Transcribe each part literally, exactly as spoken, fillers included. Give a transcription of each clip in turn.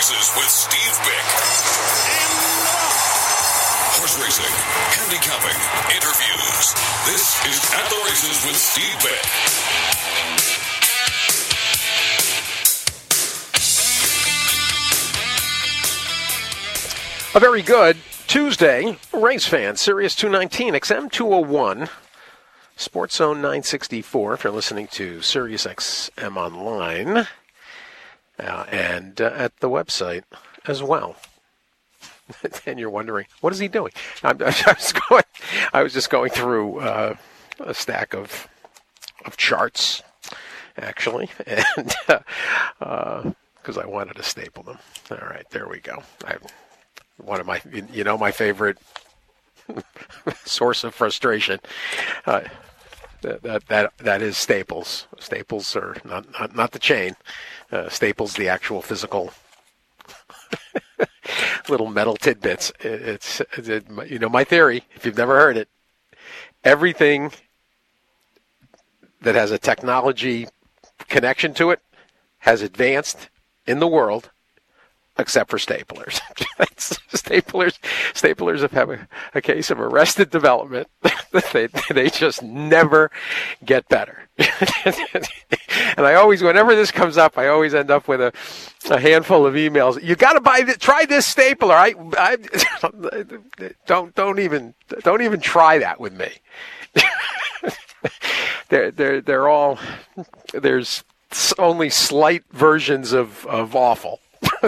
Races with Steve Bick. Horse racing, handicapping, interviews. This is At the Races with Steve Bick. A very good Tuesday, race fans. Sirius two nineteen, X M two oh one, Sports Zone nine sixty-four. If you're listening to Sirius X M online, uh, and uh, at the website as well. And you're wondering, what is he doing? I'm, I was going. I was just going through uh, a stack of of charts, actually, and because uh, uh, I wanted to staple them. All right, there we go. I, One of my, you know, my favorite source of frustration. Uh, that, that that that is Staples. Staples are not not, not the chain. Uh, Staples, the actual physical little metal tidbits. It, it's it, you know my theory. If you've never heard it, everything that has a technology connection to it has advanced in the world. Except for staplers. staplers staplers have had a, a case of arrested development. they, they just never get better. And I always, whenever this comes up, I always end up with a, a handful of emails. You got to buy this, try this stapler. I, I don't don't even don't even try that with me. they're they're they're all there's only slight versions of, of awful.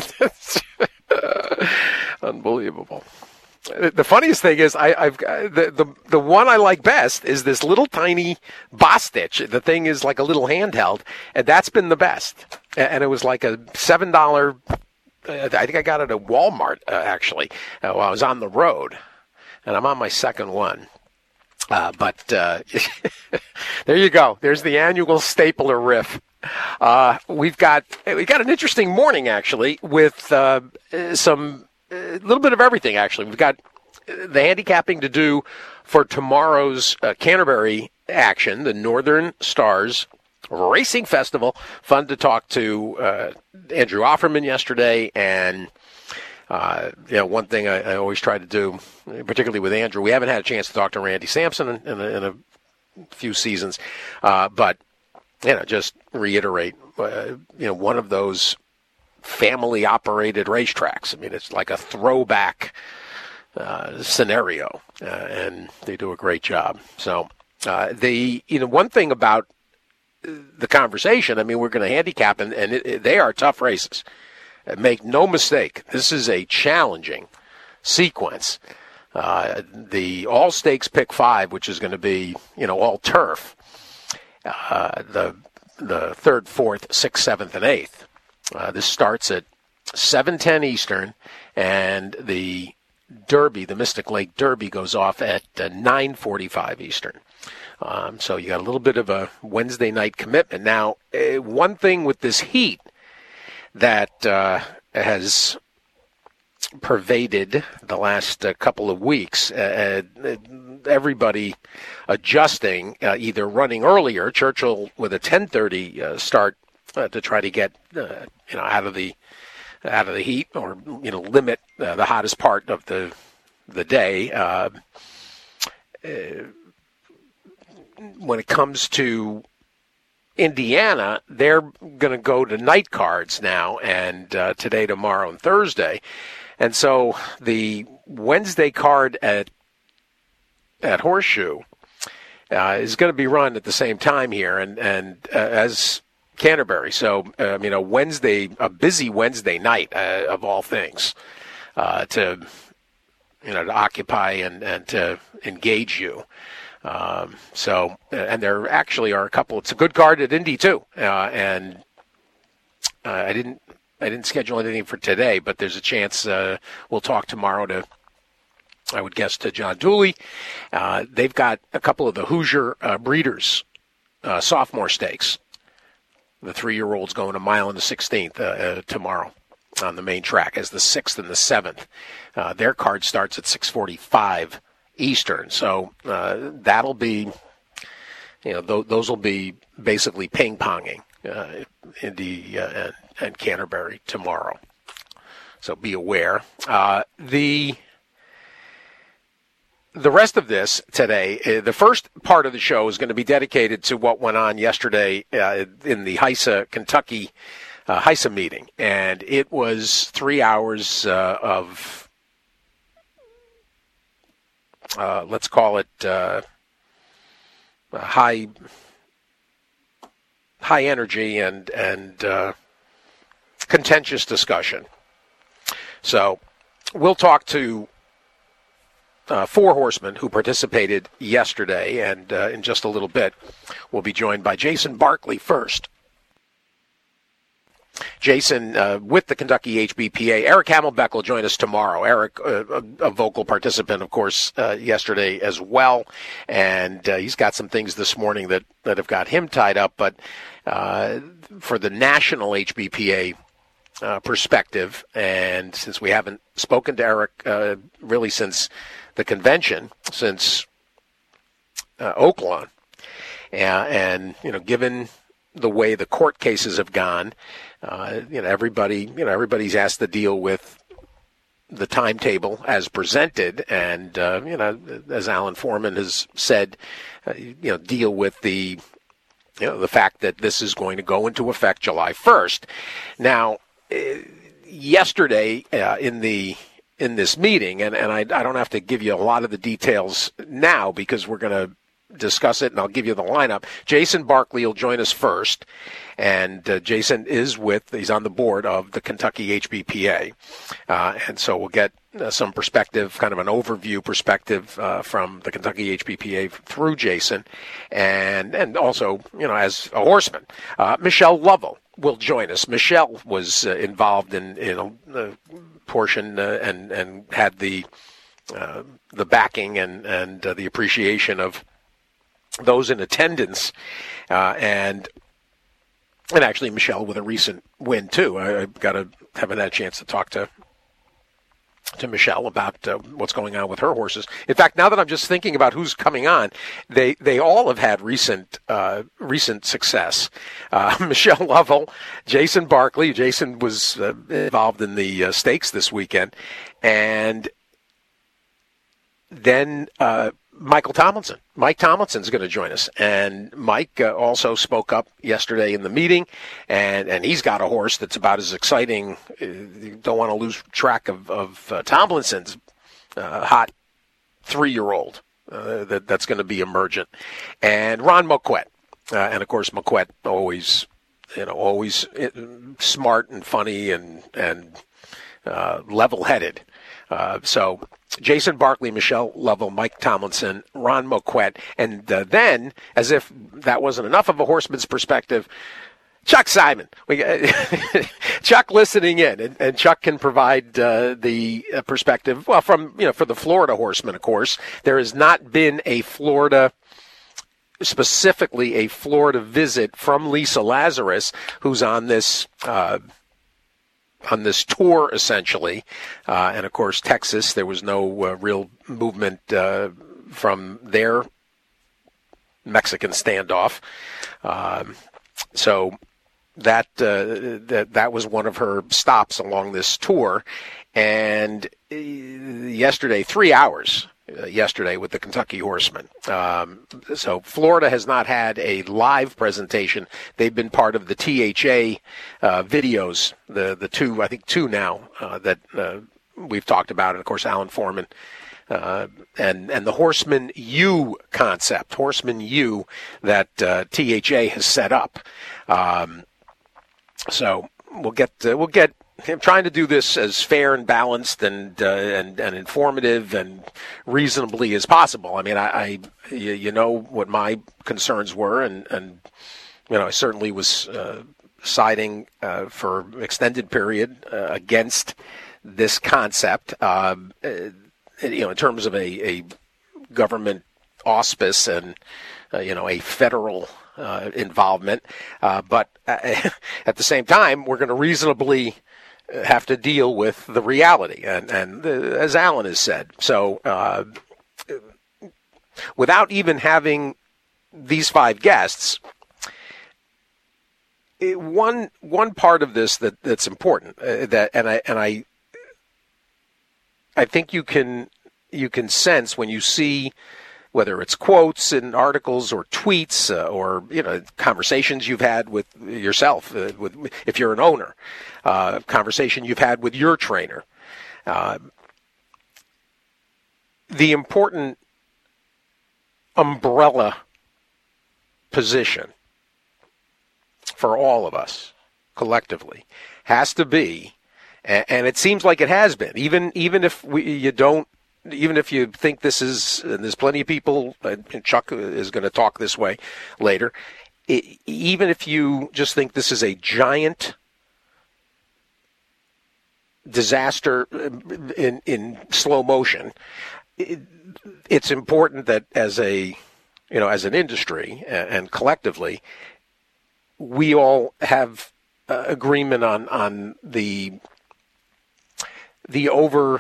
Unbelievable. The funniest thing is, I, I've the, the the one I like best is this little tiny Bostitch. The thing is like a little handheld, and that's been the best. And it was like a seven dollar. I think I got it at Walmart uh, actually uh, while I was on the road, and I'm on my second one. Uh, but uh, there you go. There's the annual stapler riff. Uh, we've got we got an interesting morning actually with uh, some a little bit of everything. Actually, we've got the handicapping to do for tomorrow's uh, Canterbury action, the Northern Stars Racing Festival. Fun to talk to uh, Andrew Offerman yesterday, and uh, you know one thing I, I always try to do, particularly with Andrew, we haven't had a chance to talk to Randy Sampson in, in, a, in a few seasons, uh, but. You know, just reiterate, uh, you know, one of those family-operated racetracks. I mean, it's like a throwback uh, scenario, uh, and they do a great job. So, uh, the you know, one thing about the conversation, I mean, we're going to handicap, and, and it, it, they are tough races. Uh, make no mistake, this is a challenging sequence. Uh, the all-stakes pick five, which is going to be, you know, all turf. Uh, the the third, fourth, sixth, seventh, and eighth. Uh, this starts at seven ten Eastern, and the Derby, the Mystic Lake Derby, goes off at uh, nine forty-five Eastern. Um, so you got a little bit of a Wednesday night commitment. Now, uh, one thing with this heat that uh, has pervaded the last uh, couple of weeks, uh, everybody adjusting, uh, either running earlier, Churchill with a ten thirty uh, start uh, to try to get uh, you know out of the out of the heat, or you know limit uh, the hottest part of the the day. Uh, uh, when it comes to Indiana, they're going to go to night cards now, and uh, today, tomorrow, and Thursday. And so the Wednesday card at at Horseshoe uh, is going to be run at the same time here, and and uh, as Canterbury. So uh, you know, Wednesday, a busy Wednesday night uh, of all things, uh, to you know to occupy and and to engage you. Um, so and there actually are a couple. It's a good card at Indy too, uh, and uh, I didn't. I didn't schedule anything for today, but there's a chance uh, we'll talk tomorrow to, I would guess, to John Dooley. Uh, they've got a couple of the Hoosier uh, Breeders uh, sophomore stakes. The three-year-olds going a mile in the sixteenth uh, uh, tomorrow on the main track as the sixth and the seventh. Uh, their card starts at six forty-five Eastern, so uh, that'll be, you know, th- those will be basically ping-ponging uh, Indy uh, and, and Canterbury tomorrow. So be aware. Uh, the the rest of this today, uh, the first part of the show is going to be dedicated to what went on yesterday uh, in the HISA, Kentucky uh, HISA meeting. And it was three hours uh, of, uh, let's call it uh, high high energy and, and uh, contentious discussion. So we'll talk to uh, four horsemen who participated yesterday, and uh, in just a little bit, we'll be joined by Jason Barkley first. Jason, uh, with the Kentucky H B P A. Eric Hamelbeck will join us tomorrow. Eric, uh, a, a vocal participant, of course, uh, yesterday as well. And uh, he's got some things this morning that, that have got him tied up. But uh, for the national H B P A uh, perspective, and since we haven't spoken to Eric uh, really since the convention, since uh, Oaklawn, uh, and, you know, given the way the court cases have gone, Uh, you know, everybody, you know, everybody's asked to deal with the timetable as presented, and uh, you know, as Alan Foreman has said, uh, you know, deal with the, you know, the fact that this is going to go into effect July first. Now, uh, yesterday uh, in the in this meeting, and and I, I don't have to give you a lot of the details now because we're going to discuss it, and I'll give you the lineup. Jason Barkley will join us first, and uh, Jason is with, he's on the board of the Kentucky H B P A, uh, and so we'll get uh, some perspective, kind of an overview perspective uh, from the Kentucky H B P A through Jason, and and also, you know, as a horseman. Uh, Michelle Lovell will join us. Michelle was uh, involved in, in a, a portion uh, and, and had the uh, the backing and, and uh, the appreciation of those in attendance, uh, and and actually Michelle with a recent win too. I, I got to haven't had a chance to talk to to Michelle about uh, what's going on with her horses. In fact, now that I'm just thinking about who's coming on, they they all have had recent uh, recent success. Uh, Michelle Lovell, Jason Barkley. Jason was uh, involved in the uh, stakes this weekend, and then uh, Michael Tomlinson. Mike Tomlinson's going to join us. And Mike uh, also spoke up yesterday in the meeting, and, and he's got a horse that's about as exciting. Uh, you don't want to lose track of, of uh, Tomlinson's uh, hot three-year-old uh, that, that's going to be emergent. And Ron Moquett. Uh, and, of course, Moquett always, you know, always smart and funny and, and uh, level-headed. Uh, so Jason Barkley, Michelle Lovell, Mike Tomlinson, Ron Moquett, and uh, then, as if that wasn't enough of a horseman's perspective, Chuck Simon. We, uh, Chuck listening in, and, and Chuck can provide uh, the uh, perspective. Well, from you know, for the Florida horsemen, of course, there has not been a Florida. Specifically, a Florida visit from Lisa Lazarus, who's on this. Uh, on this tour, essentially. Uh, and, of course, Texas, there was no uh, real movement uh, from their Mexican standoff. Um, so that, uh, that that was one of her stops along this tour. And uh, yesterday, three hours uh, yesterday with the Kentucky Horsemen. Um, so Florida has not had a live presentation. They've been part of the T H A uh, videos, the the two, I think two now, uh, that uh, we've talked about. And, of course, Alan Foreman uh, and, and the Horseman U concept, Horseman U, that uh, T H A has set up. Um, so we'll get uh, we'll get I'm trying to do this as fair and balanced and uh, and, and informative and reasonably as possible. I mean, I, I you, you know what my concerns were, and, and you know, I certainly was uh, siding uh, for extended period uh, against this concept. Uh, you know, in terms of a, a government auspice and uh, you know, a federal uh, involvement, uh, but uh, at the same time, we're going to reasonably have to deal with the reality, and, and uh, as Alan has said. So uh, without even having these five guests, it, one one part of this that, that's important, uh, that and I and I I think you can you can sense when you see whether it's quotes in articles or tweets uh, or you know conversations you've had with yourself, uh, with if you're an owner, uh, conversation you've had with your trainer. Uh, the important umbrella position for all of us collectively has to be, and, and it seems like it has been, even even if we, you don't. Even if you think this is, and there's plenty of people, and Chuck is going to talk this way later, it, even if you just think this is a giant disaster in, in slow motion, it, it's important that as a, you know, as an industry and, and collectively, we all have uh, agreement on, on the, the over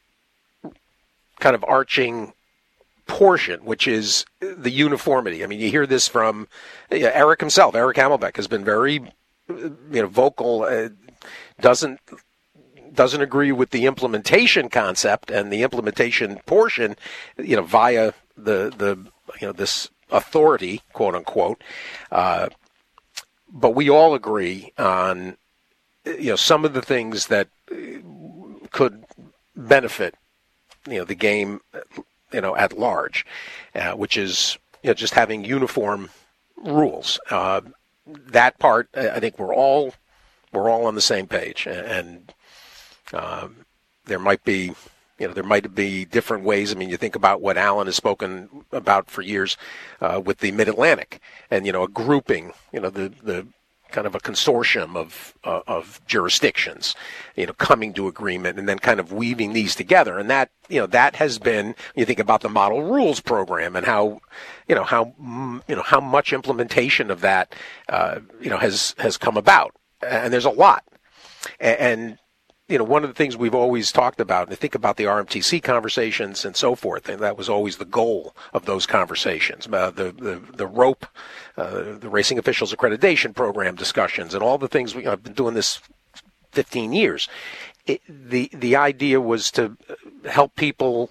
kind of arching portion, which is the uniformity. I mean, you hear this from you know, Eric himself. Eric Hamelbeck has been very, you know, vocal. Uh, doesn't doesn't agree with the implementation concept and the implementation portion, you know, via the the you know this authority, quote unquote. Uh, but we all agree on you know some of the things that could benefit you know, the game, you know, at large, uh, which is, you know, just having uniform rules. Uh, that part, I think we're all, we're all on the same page. And um, there might be, you know, there might be different ways. I mean, you think about what Alan has spoken about for years uh, with the Mid-Atlantic and, you know, a grouping, you know, the, the, kind of a consortium of uh, of jurisdictions, you know, coming to agreement and then kind of weaving these together. And that, you know, that has been, you think about the model rules program and how, you know, how, you know, how much implementation of that, uh, you know, has, has come about. And there's a lot. And, and, you know, one of the things we've always talked about, and I think about the R M T C conversations and so forth, and that was always the goal of those conversations, uh, the, the, the rope, uh, the Racing Officials Accreditation Program discussions, and all the things. We, I've been doing this fifteen years. It, the, the idea was to help people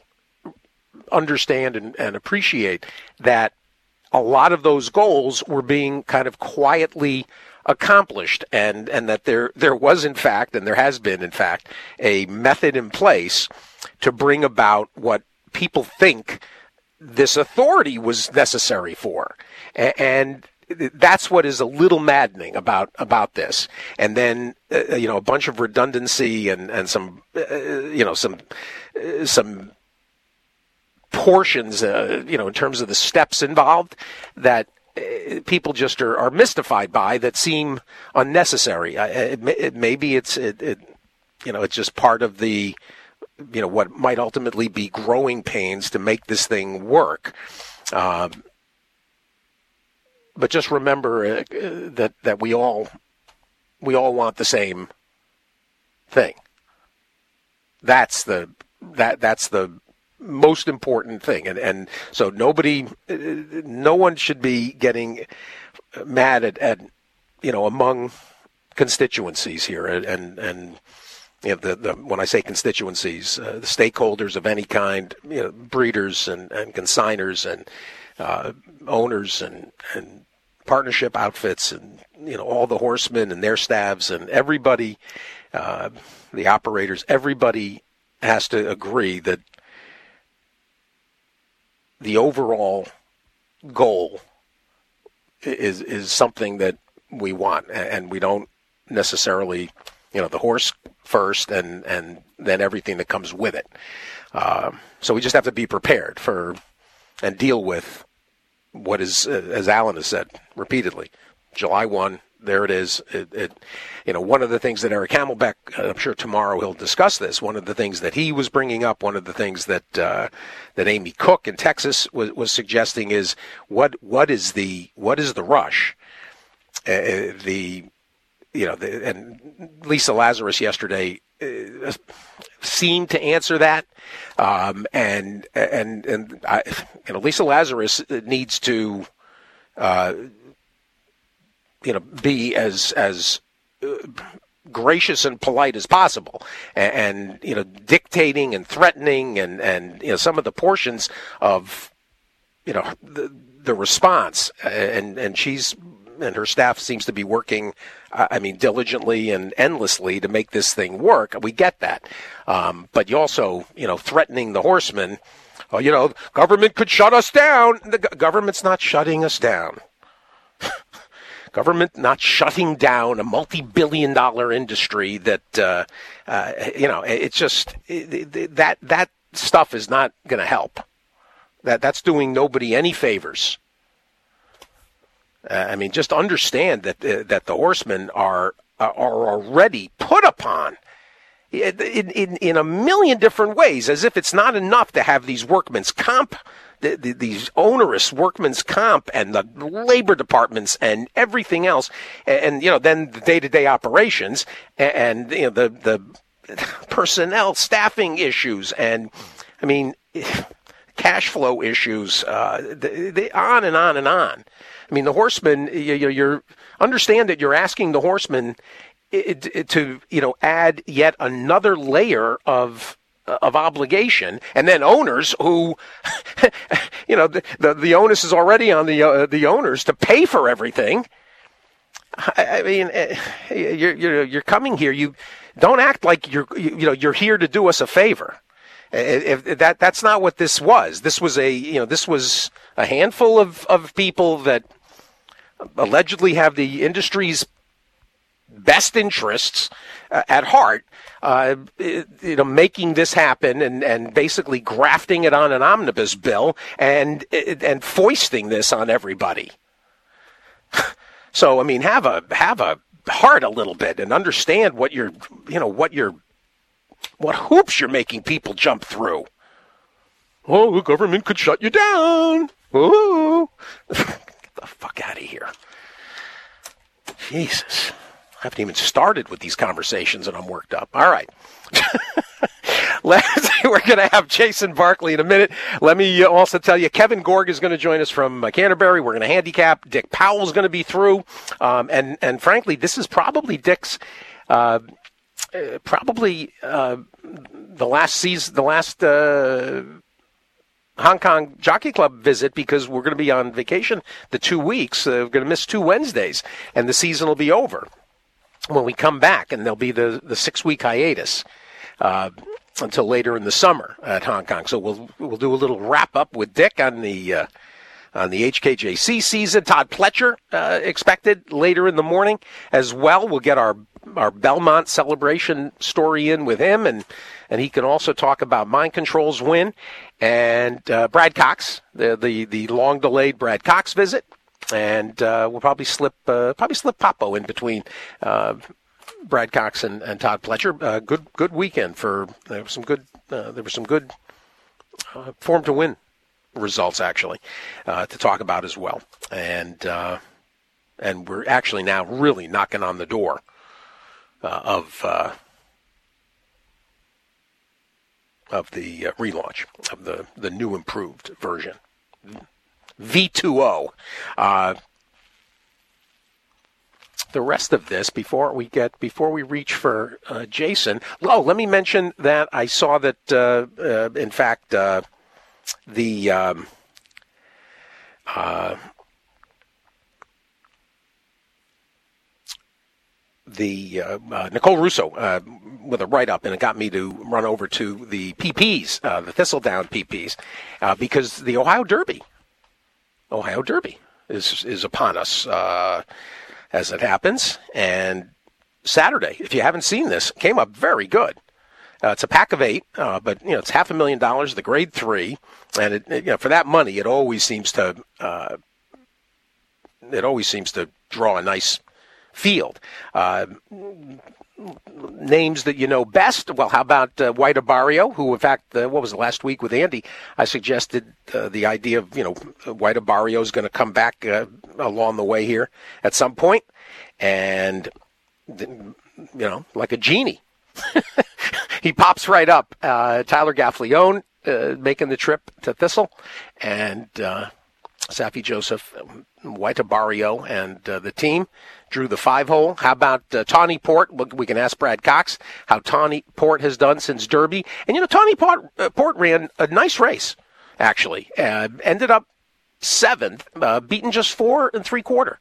understand and, and appreciate that a lot of those goals were being kind of quietly accomplished, and and that there there was in fact, and there has been in fact, a method in place to bring about what people think this authority was necessary for, and that's what is a little maddening about about this. And then uh, you know a bunch of redundancy and and some uh, you know some uh, some portions uh, you know in terms of the steps involved that people just are, are mystified by, that seem unnecessary. It, it, maybe it's it, it, you know it's just part of the you know what might ultimately be growing pains to make this thing work. Um, but just remember uh, that that we all we all want the same thing. That's the that that's the most important thing, and and so nobody, no one should be getting mad at, at you know among constituencies here, and and you know the, the when I say constituencies, uh, the stakeholders of any kind, you know, breeders and, and consigners and uh, owners and and partnership outfits and you know all the horsemen and their staffs and everybody, uh, the operators, everybody has to agree that the overall goal is is something that we want, and we don't necessarily, you know, the horse first, and, and then everything that comes with it. Uh, so we just have to be prepared for and deal with what is, as Alan has said repeatedly, July first. There it is. It, it, you know, one of the things that Eric Hamelbeck, I'm sure tomorrow he'll discuss this. One of the things that he was bringing up, one of the things that uh, that Amy Cook in Texas was, was suggesting is what what is the what is the rush? Uh, the you know, the, and Lisa Lazarus yesterday uh, seemed to answer that, um, and and and I, you know, Lisa Lazarus needs to. Uh, you know, be as as uh, gracious and polite as possible, and, and you know, dictating and threatening, and, and you know, some of the portions of, you know, the, the response, and and she's and her staff seems to be working, uh, I mean, diligently and endlessly to make this thing work. We get that, um, but you also, you know, threatening the horsemen. Oh, you know, government could shut us down. The go- government's not shutting us down. Government not shutting down a multi-billion dollar industry that, uh, uh, you know, it's just it, that that stuff is not going to help. That That's doing nobody any favors. Uh, I mean, just understand that uh, that the horsemen are uh, are already put upon in, in in a million different ways, as if it's not enough to have these workmen's comp. The, the, these onerous workman's comp and the labor departments and everything else, and, and you know, then the day-to-day operations and, and you know the the personnel staffing issues, and I mean cash flow issues, uh, the, the, on and on and on. I mean, the horsemen, you, you, you're understand that you're asking the horsemen it, it, to you know add yet another layer of. of obligation, and then owners who, you know, the, the, the onus is already on the uh, the owners to pay for everything. I, I mean, you're, you're you're coming here. You don't act like you're you, you know you're here to do us a favor. If, if that that's not what this was. This was a you know this was a handful of, of people that allegedly have the industry's best interests uh, at heart, uh, you know, making this happen and, and basically grafting it on an omnibus bill and and foisting this on everybody. So, I mean, have a have a heart a little bit and understand what you're, you know, what you're, what hoops you're making people jump through. Oh, the government could shut you down. Ooh. Get the fuck out of here. Jesus. I haven't even started with these conversations and I'm worked up. All right. Let's, we're going to have Jason Barkley in a minute. Let me also tell you, Kevin Gorg is going to join us from Canterbury. We're going to handicap. Dick Powell is going to be through. Um, and, and frankly, this is probably Dick's, uh, uh, probably uh, the last season, the last uh, Hong Kong Jockey Club visit, because we're going to be on vacation the two weeks. Uh, we're going to miss two Wednesdays, and the season will be over when we come back, and there'll be the, the six-week hiatus uh, until later in the summer at Hong Kong. So we'll we'll do a little wrap-up with Dick on the uh, on the H K J C season. Todd Pletcher uh, expected later in the morning as well. We'll get our our Belmont celebration story in with him, and, and he can also talk about Mind Control's win and uh, Brad Cox, the, the, the long-delayed Brad Cox visit. And uh, we'll probably slip uh, probably slip Papo in between uh, Brad Cox and, and Todd Pletcher. Uh, good good weekend for there was some good uh, there were some good uh, form to win results actually uh, to talk about as well. And uh, and we're actually now really knocking on the door uh, of uh, of the uh, relaunch of the the new improved version. V two O. Uh, the rest of this, before we get, before we reach for uh, Jason. Oh, let me mention that I saw that, uh, uh, in fact, uh, the um, uh, the uh, uh, Nicole Russo uh, with a write-up, and it got me to run over to the P Ps, uh, the Thistledown P Ps, uh, because the Ohio Derby. Ohio Derby is is upon us uh, as it happens. And Saturday, if you haven't seen this, came up very good. Uh, it's a pack of eight, uh, but you know it's half a million dollars, the grade three, and it, it, you know for that money, it always seems to uh, it always seems to draw a nice field. Uh, names that you know best. Well, how about uh, White Abarrio, who, in fact, uh, what was it, last week with Andy, I suggested uh, the idea of, you know, White Abarrio is going to come back uh, along the way here at some point. And, you know, like a genie, he pops right up. Uh, Tyler Gaffalione uh, making the trip to Thistle. And uh, Safi Joseph, White Barrio, and uh, the team drew the five-hole. How about uh, Tawny Port? We can ask Brad Cox how Tawny Port has done since Derby. And, you know, Tawny Port, uh, Port ran a nice race, actually. Uh, ended up seventh, uh, beaten just four and three-quarter.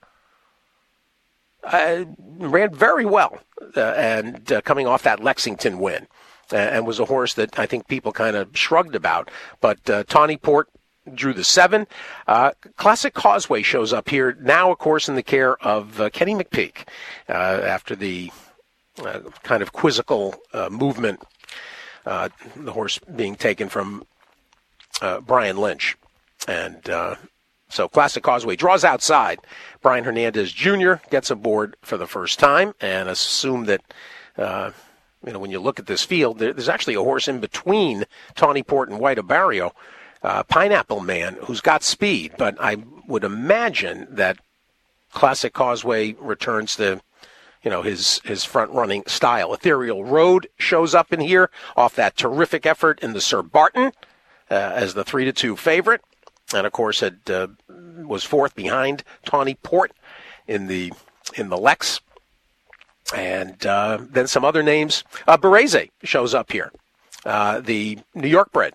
Uh, ran very well, uh, and uh, coming off that Lexington win. Uh, and was a horse that I think people kind of shrugged about. But uh, Tawny Port drew the seven. Uh, Classic Causeway shows up here now, of course, in the care of uh, Kenny McPeak uh, after the uh, kind of quizzical uh, movement, uh, the horse being taken from uh, Brian Lynch. And uh, so Classic Causeway draws outside. Brian Hernandez Junior gets aboard for the first time, and assume that uh, you know, when you look at this field, there, there's actually a horse in between Tawny Port and White Barrio, uh, Pineapple Man, who's got speed. But I would imagine that Classic Causeway returns to, you know, his his front-running style. Ethereal Road shows up in here off that terrific effort in the Sir Barton uh, as the three to two favorite, and of course it uh, was fourth behind Tawny Port in the in the Lex. And uh, then some other names. Uh, Bereze shows up here, uh, the New York bred.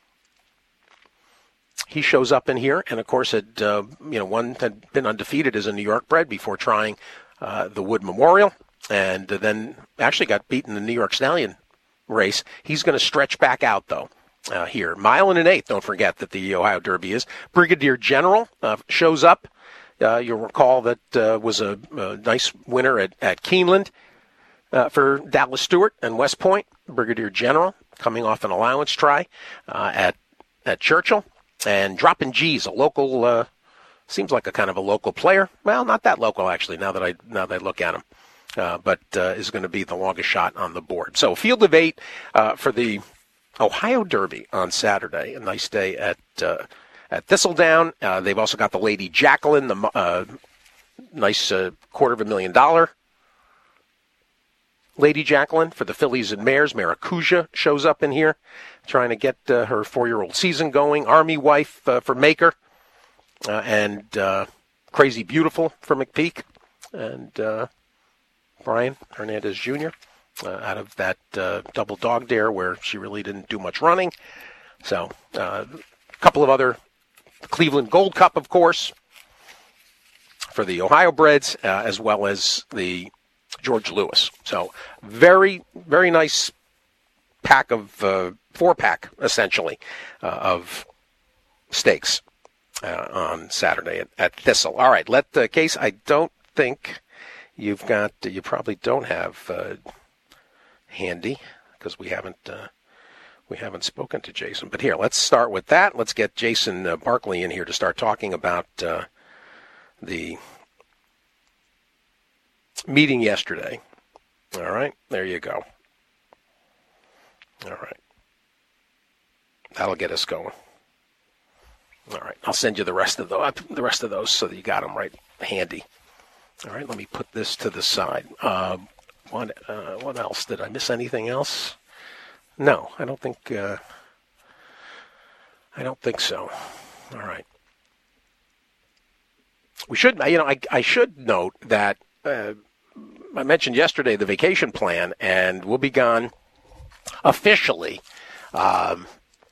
He shows up in here, and of course, had uh, you know one had been undefeated as a New York bred before trying uh, the Wood Memorial, and then actually got beaten in the New York Stallion race. He's going to stretch back out though uh, here. Mile and an eighth. Don't forget that the Ohio Derby is. Brigadier General uh, shows up. Uh, you'll recall that uh, was a, a nice winner at, at Keeneland uh, for Dallas Stewart and West Point. Brigadier General coming off an allowance try uh, at at Churchill. And Droppin' G's, a local, uh, seems like a kind of a local player. Well, not that local, actually, now that I now that I look at him. Uh, but uh, is going to be the longest shot on the board. So field of eight uh, for the Ohio Derby on Saturday. A nice day at uh, at Thistledown. Uh, they've also got the Lady Jacqueline, the uh, nice uh, quarter of a million dollar Lady Jacqueline for the fillies and mares. Maracuja shows up in here, trying to get uh, her four-year-old season going. Army Wife uh, for Maker, uh, and uh, Crazy Beautiful for McPeak, and uh, Brian Hernandez Junior Uh, out of that uh, double dog dare where she really didn't do much running. So uh, a couple of other Cleveland Gold Cup, of course, for the Ohio breds, uh, as well as the George Lewis. So very, very nice pack of, uh, four-pack, essentially, uh, of stakes uh, on Saturday at, at Thistle. All right, let the case, I don't think you've got, you probably don't have uh, handy, because we haven't uh, we haven't spoken to Jason. But here, let's start with that. Let's get Jason uh, Barkley in here to start talking about uh, the meeting yesterday. All right, there you go. All right. That'll get us going. All right, I'll send you the rest of the, the rest of those so that you got them right handy. All right, let me put this to the side. Uh, what, uh, what else? Did I miss anything else? No, I don't think. Uh, I don't think so. All right. We should. You know, I, I should note that uh, I mentioned yesterday the vacation plan, and we'll be gone officially. Um,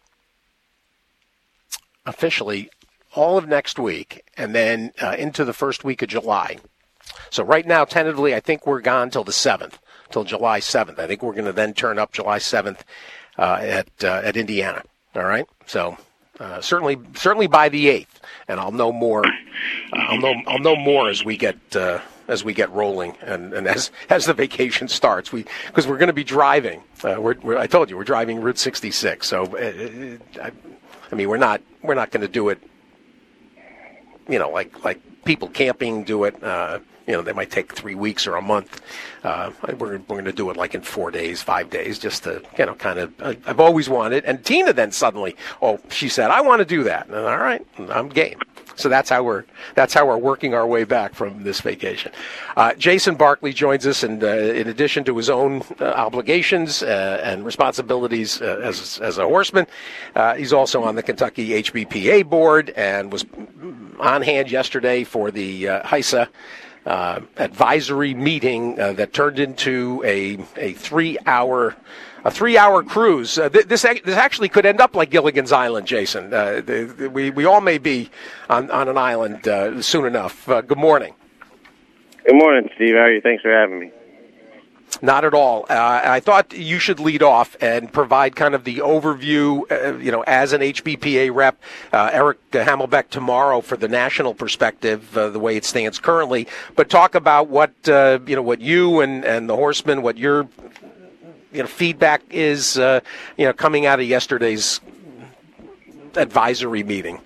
officially all of next week, and then uh, into the first week of July. So right now, tentatively, I think we're gone till the seventh, till July seventh. I think we're going to then turn up July seventh uh, at uh, at Indiana. All right. So uh, certainly, certainly by the eighth, and I'll know more. Uh, I'll know I'll know more as we get uh, as we get rolling, and, and as as the vacation starts. We because we're going to be driving. Uh, we're, we're I told you we're driving Route sixty-six. So uh, I, I mean, we're not we're not going to do it. You know, like like people camping do it. Uh, you know, they might take three weeks or a month. Uh, we're we're going to do it like in four days, five days, just to, you know, kind of. I, I've always wanted. And Tina then suddenly, oh, she said, I want to do that. And all right, I'm game. So that's how we're that's how we're working our way back from this vacation. Uh, Jason Barkley joins us, and uh, in addition to his own uh, obligations uh, and responsibilities uh, as as a horseman, uh, he's also on the Kentucky H B P A board and was on hand yesterday for the uh, HISA uh, advisory meeting uh, that turned into a a three hour. A three-hour cruise. Uh, th- this this actually could end up like Gilligan's Island, Jason. Uh, the, the, we we all may be on, on an island uh, soon enough. Uh, good morning. Good morning, Steve. How are you? Thanks for having me. Not at all. Uh, I thought you should lead off and provide kind of the overview, uh, you know, as an H B P A rep, uh, Eric Hamelbeck tomorrow for the national perspective, uh, the way it stands currently, but talk about what, uh, you know, what you and, and the horsemen, what your You know, feedback is, uh, you know, coming out of yesterday's advisory meeting.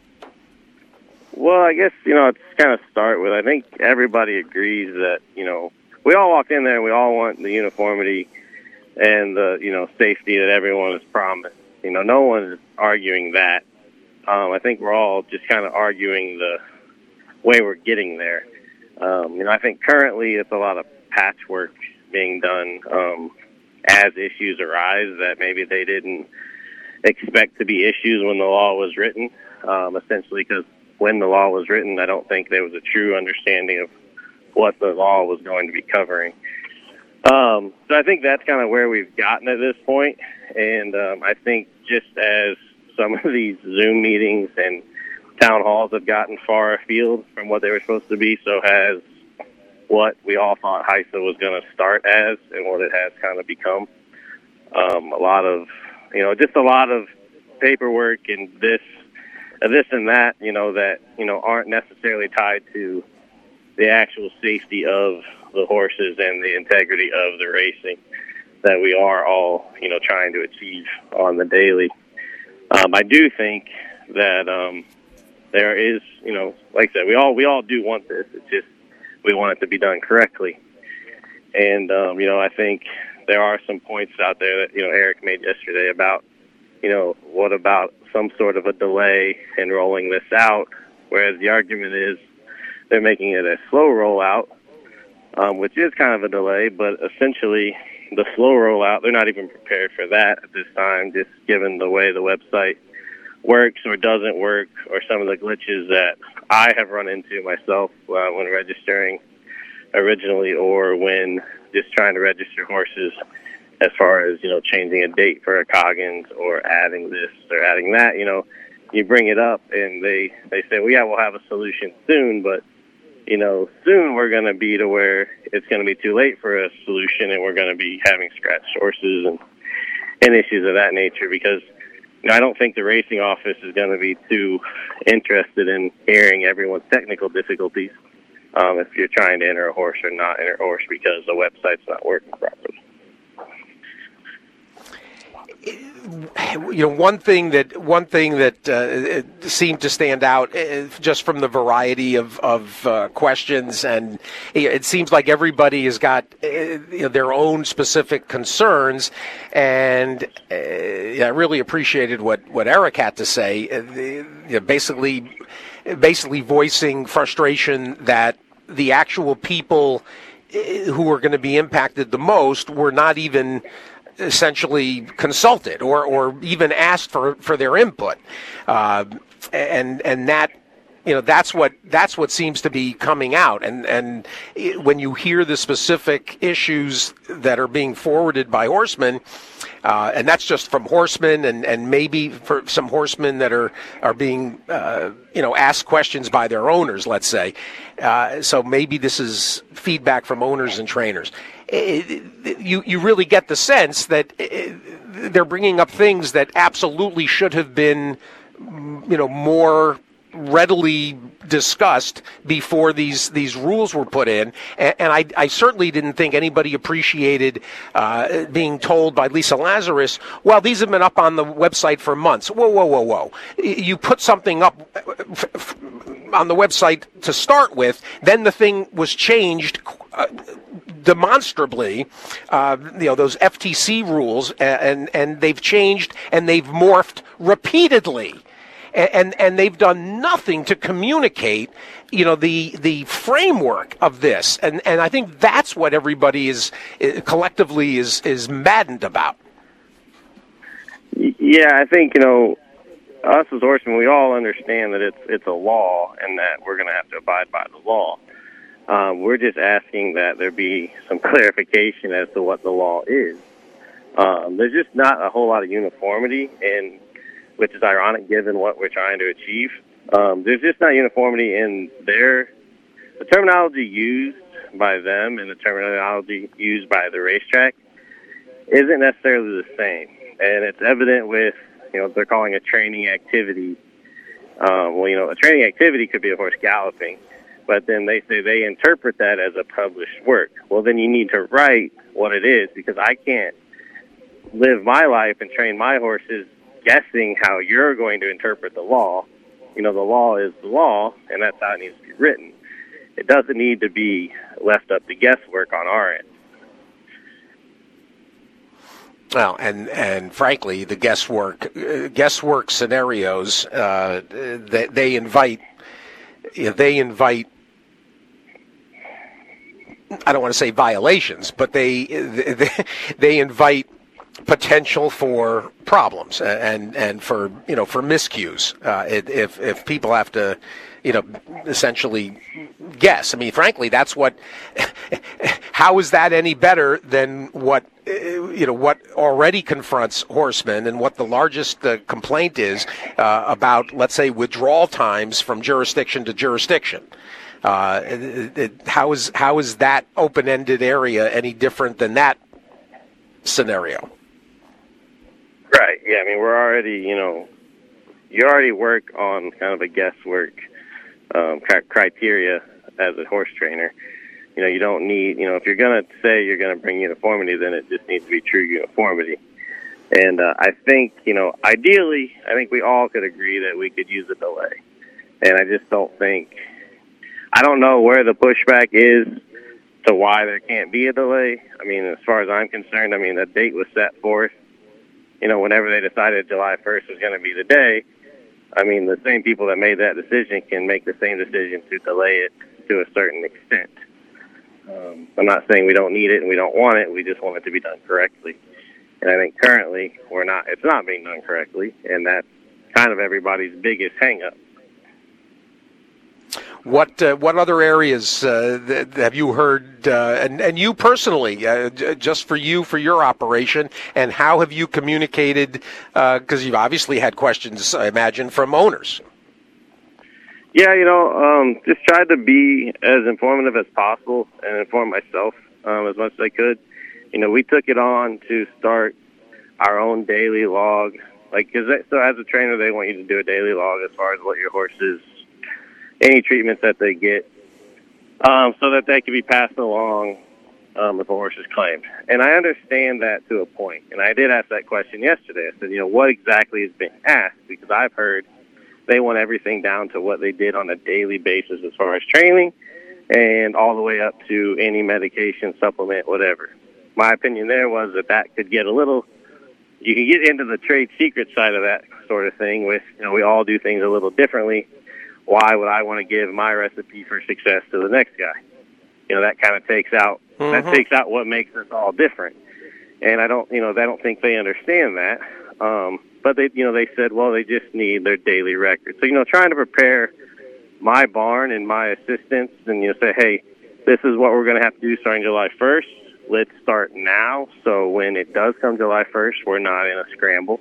Well, I guess, you know, to kind of start with, I think everybody agrees that, you know, we all walk in there and we all want the uniformity and the, you know, safety that everyone has promised. You know, no one is arguing that. Um, I think we're all just kind of arguing the way we're getting there. Um, you know, I think currently it's a lot of patchwork being done, um, as issues arise that maybe they didn't expect to be issues when the law was written, um, essentially because when the law was written, I don't think there was a true understanding of what the law was going to be covering. Um, so I think that's kind of where we've gotten at this point, and um, I think just as some of these Zoom meetings and town halls have gotten far afield from what they were supposed to be, so has what we all thought HISA was going to start as and what it has kind of become. Um, a lot of, you know, just a lot of paperwork and this, uh, this and that, you know, that, you know, aren't necessarily tied to the actual safety of the horses and the integrity of the racing that we are all, you know, trying to achieve on the daily. Um, I do think that um, there is, you know, like I said, we all, we all do want this. It's just, we want it to be done correctly. And, um, you know, I think there are some points out there that, you know, Eric made yesterday about, you know, what about some sort of a delay in rolling this out, whereas the argument is they're making it a slow rollout, um, which is kind of a delay, but essentially the slow rollout, they're not even prepared for that at this time, just given the way the website works or doesn't work, or some of the glitches that I have run into myself uh, when registering originally, or when just trying to register horses, as far as, you know, changing a date for a Coggins or adding this or adding that. You know, you bring it up and they, they say, well, yeah, we'll have a solution soon, but, you know, soon we're going to be to where it's going to be too late for a solution, and we're going to be having scratched horses and, and issues of that nature, because I don't think the racing office is going to be too interested in hearing everyone's technical difficulties um, if you're trying to enter a horse or not enter a horse because the website's not working properly. You know, one thing that one thing that uh, seemed to stand out uh, just from the variety of of uh, questions, and it seems like everybody has got uh, you know, their own specific concerns, and uh, yeah, I really appreciated what, what Eric had to say. Uh, you know, basically, basically voicing frustration that the actual people who are going to be impacted the most were not even essentially consulted or, or even asked for, for their input. Uh, and, and that, you know, that's what, that's what seems to be coming out. And, and it, when you hear the specific issues that are being forwarded by horsemen, uh, and that's just from horsemen and, and maybe for some horsemen that are, are being, uh, you know, asked questions by their owners, let's say. Uh, so maybe this is feedback from owners and trainers. It, you you really get the sense that it, they're bringing up things that absolutely should have been, you know, more readily discussed before these these rules were put in. And, and I, I certainly didn't think anybody appreciated uh, being told by Lisa Lazarus, well, these have been up on the website for months. Whoa, whoa, whoa, whoa. You put something up f- f- on the website to start with, then the thing was changed uh, demonstrably, uh, you know, those F T C rules, and, and they've changed and they've morphed repeatedly. and, and and they've done nothing to communicate, you know, the the framework of this, and and I think that's what everybody is collectively is is maddened about. Yeah, I think, you know, us as horsemen, we all understand that it's it's a law and that we're going to have to abide by the law. Um, we're just asking that there be some clarification as to what the law is. Um, there's just not a whole lot of uniformity, and which is ironic given what we're trying to achieve. Um, there's just not uniformity in their the terminology used by them and the terminology used by the racetrack isn't necessarily the same, and it's evident with, you know, they're calling a training activity. Um, well, you know, a training activity could be a horse galloping, but then they say they interpret that as a published work. Well, then you need to write what it is, because I can't live my life and train my horses guessing how you're going to interpret the law. You know, the law is the law, and that's how it needs to be written. It doesn't need to be left up to guesswork on our end. Well, and and frankly, the guesswork uh, guesswork scenarios uh, they, they invite you know, they invite. I don't want to say violations, but they they, they invite potential for problems and and for you know for miscues. Uh, if if people have to, you know, essentially guess. I mean, frankly, that's what. How is that any better than what you know what already confronts horsemen, and what the largest uh, complaint is uh, about, let's say, withdrawal times from jurisdiction to jurisdiction? Uh, it, it, how is how is that open-ended area any different than that scenario? Right. Yeah. I mean, we're already, you know, you already work on kind of a guesswork um, criteria as a horse trainer. You know, you don't need, you know, if you're going to say you're going to bring uniformity, then it just needs to be true uniformity. And uh, I think, you know, ideally, I think we all could agree that we could use a delay. And I just don't think, I don't know where the pushback is to why there can't be a delay. I mean, as far as I'm concerned, I mean, the date was set forth. You know, whenever they decided July first was going to be the day, I mean, the same people that made that decision can make the same decision to delay it to a certain extent. Um, I'm not saying we don't need it and we don't want it. We just want it to be done correctly. And I think currently we're not. It's not being done correctly, and that's kind of everybody's biggest hang-up. What uh, what other areas uh, th- have you heard, uh, and, and you personally, uh, just for you, for your operation, and how have you communicated, because uh, you've obviously had questions, I imagine, from owners? Yeah, you know, um, just tried to be as informative as possible and inform myself um, as much as I could. You know, we took it on to start our own daily log. Like, cause they, so as a trainer, they want you to do a daily log as far as what your horse is, any treatments that they get, um, so that they can be passed along um, if a horse is claimed. And I understand that to a point. And I did ask that question yesterday. I said, you know, what exactly is being asked? Because I've heard they want everything down to what they did on a daily basis as far as training, and all the way up to any medication, supplement, whatever. My opinion there was that that could get a little, you can get into the trade secret side of that sort of thing with, you know, we all do things a little differently. Why would I want to give my recipe for success to the next guy? You know, that kind of takes out, mm-hmm. that takes out what makes us all different. And I don't, you know, I don't think they understand that. Um, But they, you know, they said, well, they just need their daily record. So, you know, trying to prepare my barn and my assistants, and you know, say, hey, this is what we're going to have to do starting July first. Let's start now, so when it does come July first, we're not in a scramble.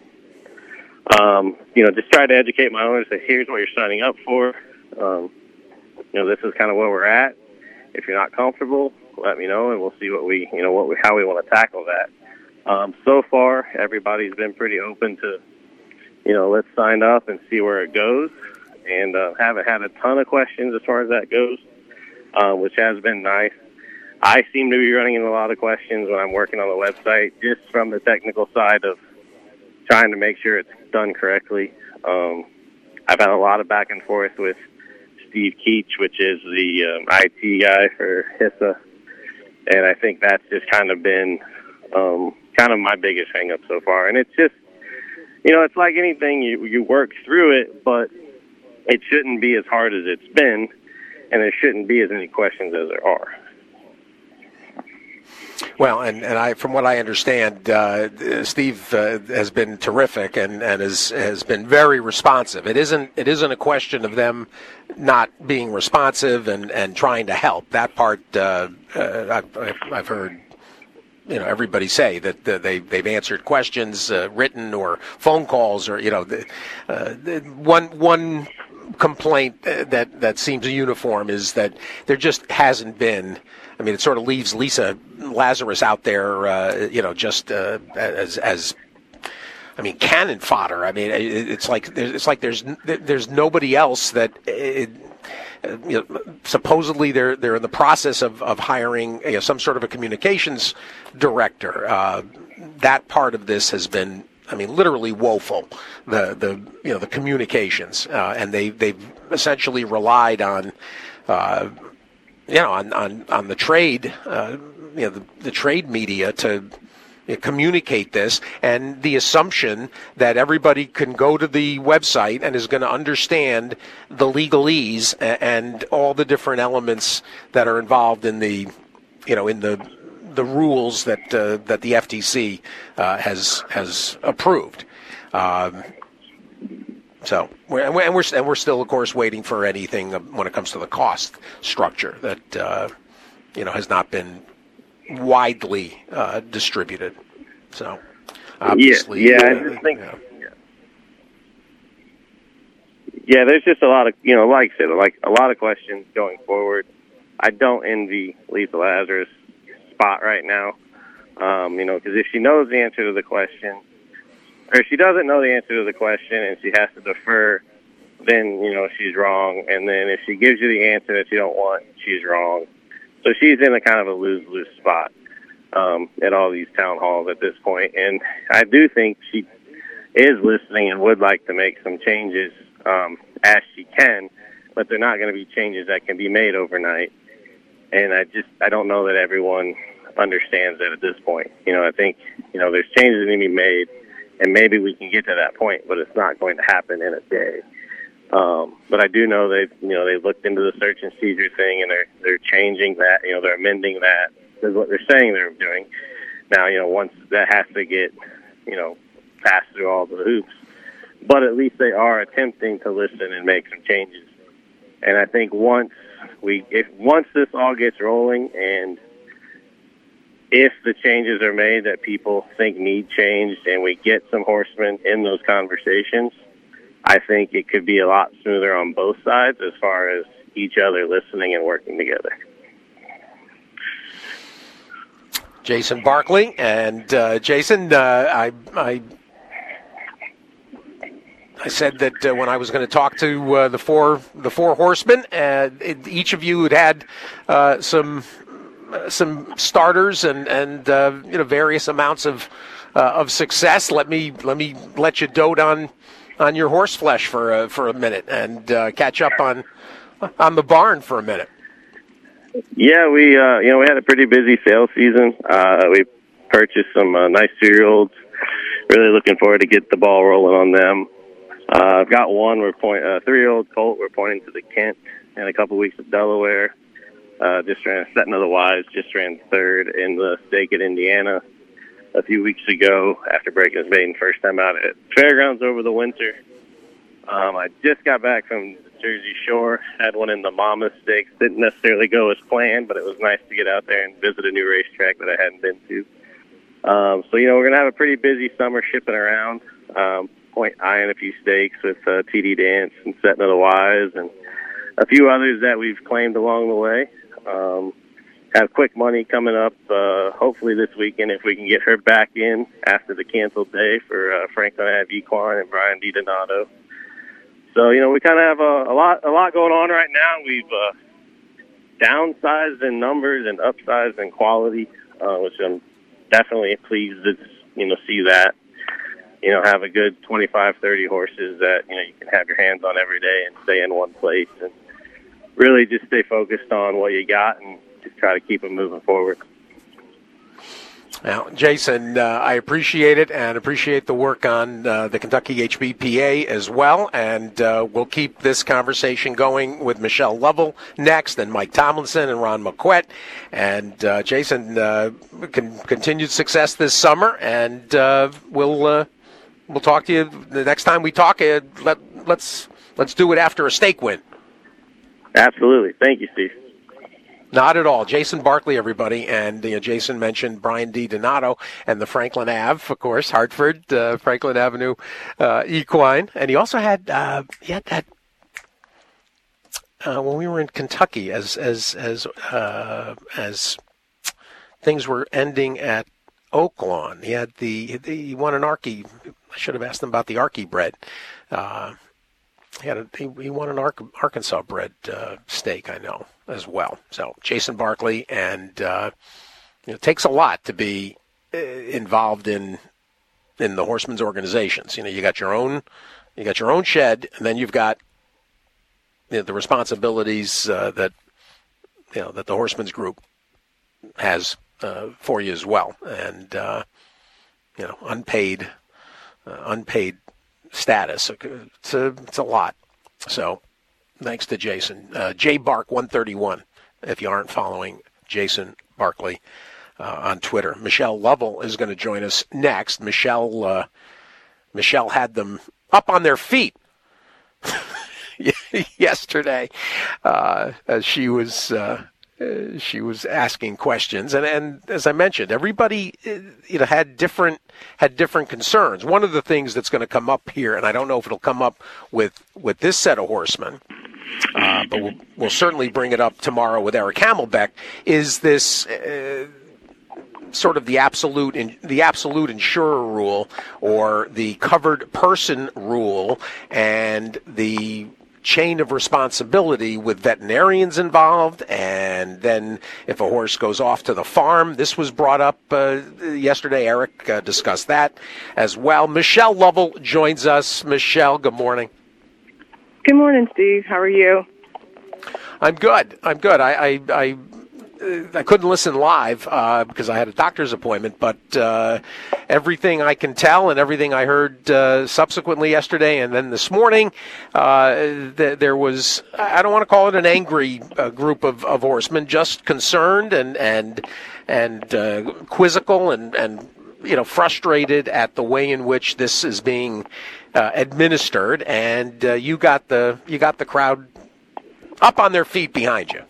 Um, you know, just try to educate my owners that here's what you're signing up for. Um, you know, this is kind of where we're at. If you're not comfortable, let me know, and we'll see what we, you know, what we, how we want to tackle that. Um, so far, everybody's been pretty open to, you know, let's sign up and see where it goes. And uh, haven't had a ton of questions as far as that goes, uh, which has been nice. I seem to be running into a lot of questions when I'm working on the website, just from the technical side of trying to make sure it's done correctly. Um, I've had a lot of back and forth with Steve Keach, which is the um, I T guy for HISA, and I think that's just kind of been um, kind of my biggest hang-up so far. And it's just, you know, it's like anything, you you work through it, but it shouldn't be as hard as it's been, and there shouldn't be as many questions as there are. Well, and, and I, from what I understand, uh, Steve uh, has been terrific and, and has has been very responsive. It isn't it isn't a question of them not being responsive and, and trying to help. That part uh, uh, I've, I've heard, you know, everybody say that uh, they they've answered questions, uh, written or phone calls, or you know, the, uh, the one one complaint that that seems uniform is that there just hasn't been. I mean, it sort of leaves Lisa Lazarus out there, uh, you know, just uh, as as I mean, cannon fodder. I mean, it, it's like there's, it's like there's there's nobody else that. It, you know, supposedly they're they're in the process of of hiring, you know, some sort of a communications director. Uh, that part of this has been, I mean, literally woeful. The the you know the communications, uh, and they they've essentially relied on. Uh, You know, on, on, on the trade, uh, you know, the, the trade media to you know, communicate this, and the assumption that everybody can go to the website and is going to understand the legalese and, and all the different elements that are involved in the, you know, in the the rules that uh, that the F T C uh, has has approved. Um, So, we're, and we're and we're still, of course, waiting for anything when it comes to the cost structure that uh, you know has not been widely uh, distributed. So, obviously, yeah, yeah, uh, I just think, yeah. yeah, there's just a lot of, you know, like I said, like a lot of questions going forward. I don't envy Lisa Lazarus' spot right now, um, you know, because if she knows the answer to the question. Or if she doesn't know the answer to the question and she has to defer, then, you know, she's wrong. And then if she gives you the answer that you don't want, she's wrong. So she's in a kind of a lose-lose spot um, at all these town halls at this point. And I do think she is listening and would like to make some changes um, as she can, but they're not going to be changes that can be made overnight. And I just, I don't know that everyone understands that at this point. You know, I think, you know, there's changes that need to be made. And maybe we can get to that point, but it's not going to happen in a day. Um, but I do know they've, you know, they looked into the search and seizure thing, and they're they're changing that. You know, they're amending that. That's what they're saying they're doing. Now, you know, once that has to get, you know, passed through all the hoops. But at least they are attempting to listen and make some changes. And I think once we, if once this all gets rolling, and if the changes are made that people think need changed and we get some horsemen in those conversations, I think it could be a lot smoother on both sides as far as each other listening and working together. Jason Barkley. And uh, Jason, uh, I, I I said that uh, when I was going to talk to uh, the four the four horsemen, uh, it, each of you had had uh, some some starters and and uh, you know various amounts of uh, of success. Let me let me let you dote on on your horse flesh for a, for a minute and uh, catch up on on the barn for a minute. Yeah, we uh, you know we had a pretty busy sales season. Uh, we purchased some uh, nice two-year-olds. Really looking forward to get the ball rolling on them. Uh, I've got one. We're point a uh, three-year-old colt. We're pointing to the Kent in a couple weeks of Delaware. Uh, just ran setting of the Wise, just ran third in the stake at Indiana a few weeks ago after breaking his maiden first time out at Fairgrounds over the winter. Um, I just got back from the Jersey Shore, had one in the Mama Stakes. Didn't necessarily go as planned, but it was nice to get out there and visit a new racetrack that I hadn't been to. Um, so, you know, we're going to have a pretty busy summer shipping around. Um, point eyeing a few stakes with uh, T D Dance and Setting of the Wise and a few others that we've claimed along the way. Um, have Quick Money coming up, uh, hopefully this weekend if we can get her back in after the canceled day for uh, Franklin Ave Equine and Brian DiDonato. So, you know, we kind of have a, a lot a lot going on right now. We've uh, downsized in numbers and upsized in quality, uh, which I'm definitely pleased to, you know, see that. You know, have a good twenty-five, thirty horses that, you know, you can have your hands on every day and stay in one place and really just stay focused on what you got and just try to keep them moving forward. Well, Jason, uh, I appreciate it and appreciate the work on uh, the Kentucky H B P A as well. And uh, we'll keep this conversation going with Michelle Lovell next, and Mike Tomlinson and Ron McQuett. And uh, Jason, uh, con- continued success this summer, and uh, we'll uh, we'll talk to you the next time we talk. Uh, let let's let's do it after a stake win. Absolutely. Thank you, Steve. Not at all. Jason Barkley, everybody. And you know, Jason mentioned Brian D. Donato and the Franklin Ave, of course, Hartford, uh, Franklin Avenue uh, Equine. And he also had, uh, he had that uh, when we were in Kentucky as as as uh, as things were ending at Oaklawn. He had the, he won an Archie. I should have asked him about the Archie bred. Uh, he, had a, he, he won an Arkansas bred uh, stake, I know, as well. So Jason Barkley, and uh, you know, it takes a lot to be uh, involved in in the horsemen's organizations. You know, you got your own, you got your own shed, and then you've got you know, the responsibilities uh, that you know that the horsemen's group has uh, for you as well, and uh, you know, unpaid, uh, unpaid status. It's a, it's a lot. So. Thanks to Jason. Uh, J Bark one thirty-one, if you aren't following Jason Barkley uh, on Twitter. Michelle Lovell is going to join us next. Michelle uh, Michelle had them up on their feet yesterday uh, as she was uh, uh, she was asking questions, and, and as I mentioned, everybody uh, you know had different had different concerns. One of the things that's going to come up here, and I don't know if it'll come up with with this set of horsemen. Uh, but we'll, we'll certainly bring it up tomorrow with Eric Hamelbeck, is this uh, sort of the absolute in, the absolute insurer rule, or the covered person rule, and the chain of responsibility with veterinarians involved, and then if a horse goes off to the farm. This was brought up uh, yesterday. Eric uh, discussed that as well. Michelle Lovell joins us. Michelle, good morning. Good morning, Steve. How are you? I'm good. I'm good. I I, I, I couldn't listen live uh, because I had a doctor's appointment, but uh, everything I can tell and everything I heard uh, subsequently yesterday and then this morning, uh, th- there was, I don't want to call it an angry uh, group of, of horsemen, just concerned and and and uh, quizzical and, and you know frustrated at the way in which this is being Uh, administered, and uh, you got the you got the crowd up on their feet behind you.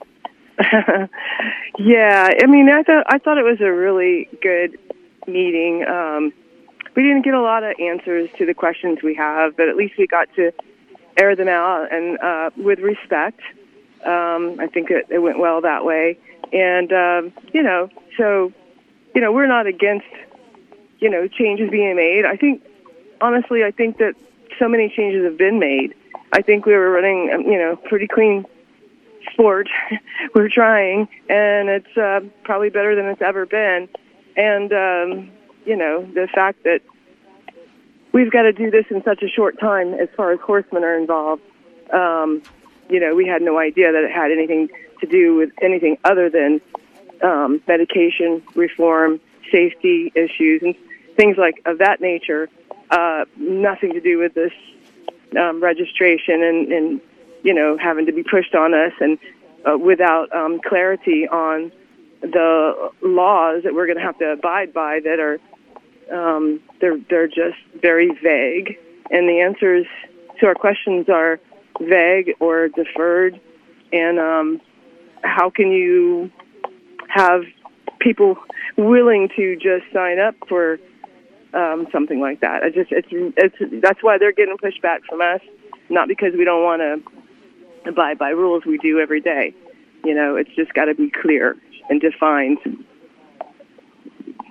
Yeah, I mean, I thought I thought it was a really good meeting. Um, we didn't get a lot of answers to the questions we have, but at least we got to air them out and uh, with respect. Um, I think it, it went well that way, and um, you know, so you know, we're not against you know changes being made. I think. Honestly, I think that so many changes have been made. I think we were running, you know, pretty clean sport. We're trying, and it's uh, probably better than it's ever been. And, um, you know, the fact that we've got to do this in such a short time as far as horsemen are involved, um, you know, we had no idea that it had anything to do with anything other than um, medication reform, safety issues, and things like of that nature. Uh, nothing to do with this um, registration and, and, you know, having to be pushed on us and uh, without um, clarity on the laws that we're going to have to abide by that are, um, they're, they're just very vague. And the answers to our questions are vague or deferred. And um, how can you have people willing to just sign up for Um, something like that? I just it's it's that's why they're getting pushback from us, not because we don't want to abide by rules. We do every day. You know, it's just got to be clear and defined.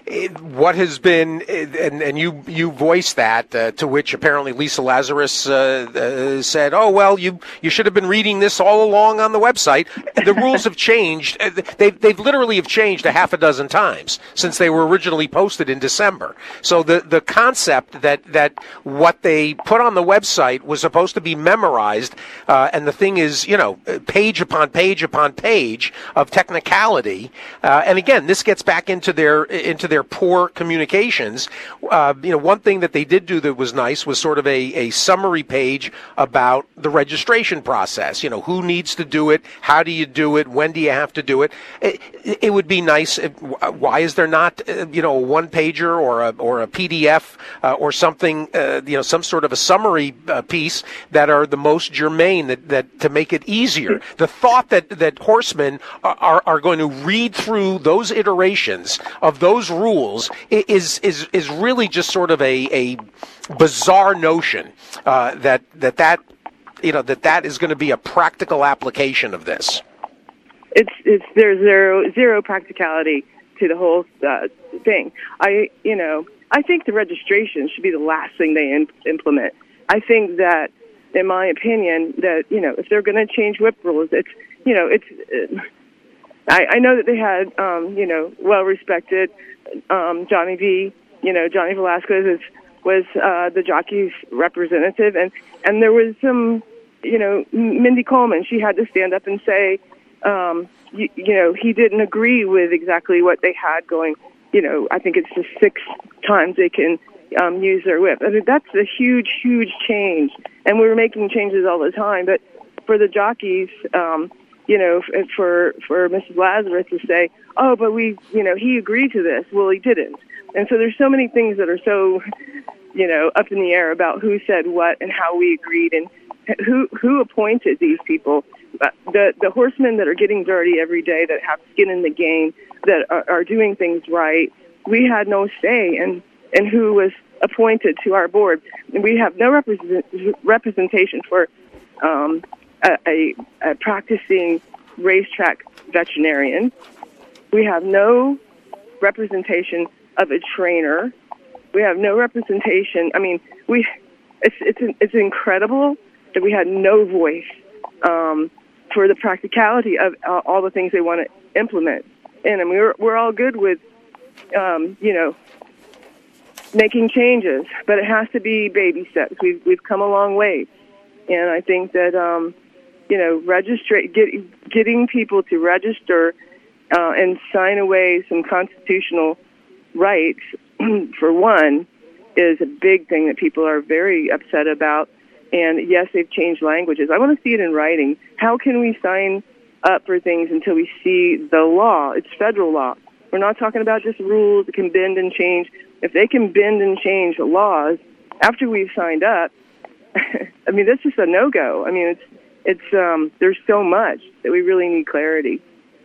it, what has been, and, and you you voiced that, uh, to which apparently Lisa Lazarus uh, uh, said, "Oh well, you you should have been reading this all along on the website." The rules have changed. They they've literally have changed a half a dozen times since they were originally posted in December. So the the concept that that what they put on the website was supposed to be memorized, uh, and the thing is, you know, page upon page upon page of technicality. Uh, and again, this gets back into their into their poor communications. Uh, you know, one thing that they did do that was nice was sort of a, a summary page about the registration process. You know, who needs to do it, how do you do it, when do you have to do it. It, it would be nice. If, why is there not, uh, you know, a one pager or a or a P D F uh, or something, uh, you know, some sort of a summary uh, piece that are the most germane that, that to make it easier. The thought that that horsemen are, are, are going to read through those iterations of those rules is is is really just sort of a, a bizarre notion uh, that that that you know that that is going to be a practical application of this. It's it's there's zero zero practicality to the whole uh, thing. I you know I think the registration should be the last thing they in, implement. I think that, in my opinion, that you know if they're going to change whip rules, it's you know it's. Uh, I, I know that they had um, you know well respected um, Johnny V. You know Johnny Velasquez is, was uh, the jockey's representative, and and there was some you know Mindy Coleman. She had to stand up and say. Um, you, you know, he didn't agree with exactly what they had going. You know, I think it's the six times they can um, use their whip. I mean, that's a huge, huge change. And we were making changes all the time. But for the jockeys, um, you know, for for Missus Lazarus to say, oh, but we, you know, he agreed to this. Well, he didn't. And so there's so many things that are so, you know, up in the air about who said what and how we agreed and who who appointed these people. The the horsemen that are getting dirty every day, that have skin in the game, that are, are doing things right, we had no say in, in who was appointed to our board. And we have no represent, representation for um, a, a, a practicing racetrack veterinarian. We have no representation of a trainer. We have no representation. I mean, we it's it's it's incredible that we had no voice. Um, for the practicality of uh, all the things they want to implement. And I mean, we're, we're all good with, um, you know, making changes, but it has to be baby steps. We've, we've come a long way. And I think that, um, you know, registra- get, getting people to register uh, and sign away some constitutional rights, for one, is a big thing that people are very upset about. And yes, they've changed languages. I want to see it in writing. How can we sign up for things until we see the law? It's federal law. We're not talking about just rules that can bend and change. If they can bend and change the laws after we've signed up, I mean, that's just a no-go. I mean, it's it's um, there's so much that we really need clarity.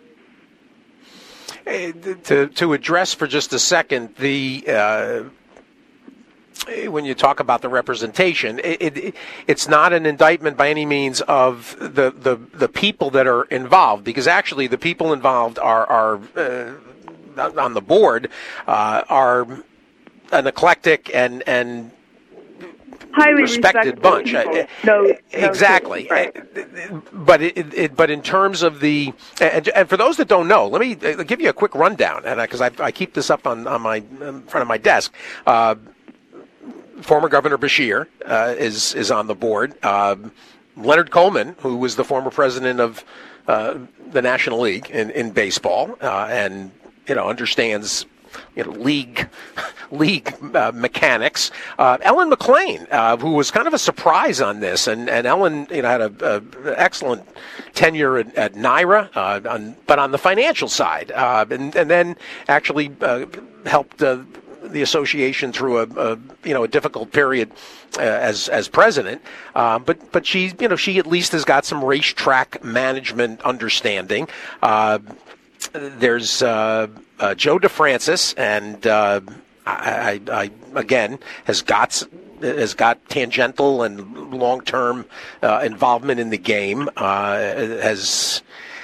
Hey, to to address for just a second the. Uh When you talk about the representation, it, it, it's not an indictment by any means of the, the, the people that are involved, because actually the people involved are, are uh, on the board uh, are an eclectic and and highly respected bunch. No, no, exactly. Right. But it, it, but in terms of the and, and for those that don't know, let me give you a quick rundown, and because I, I, I keep this up on on my in front of my desk. Uh, Former Governor Beshear uh, is is on the board. Uh, Leonard Coleman, who was the former president of uh, the National League in, in baseball, uh, and you know understands you know league league uh, mechanics. Uh, Ellen McLean, uh, who was kind of a surprise on this, and, and Ellen you know had a, a excellent tenure at, at NYRA, uh, on, but on the financial side, uh, and and then actually uh, helped. Uh, the association through a, a you know a difficult period uh, as as president, uh, but but she you know she at least has got some racetrack management understanding. Uh, there's uh, uh, Joe DeFrancis, and uh, I, I, I again has got has got tangential and long term uh, involvement in the game. Uh, has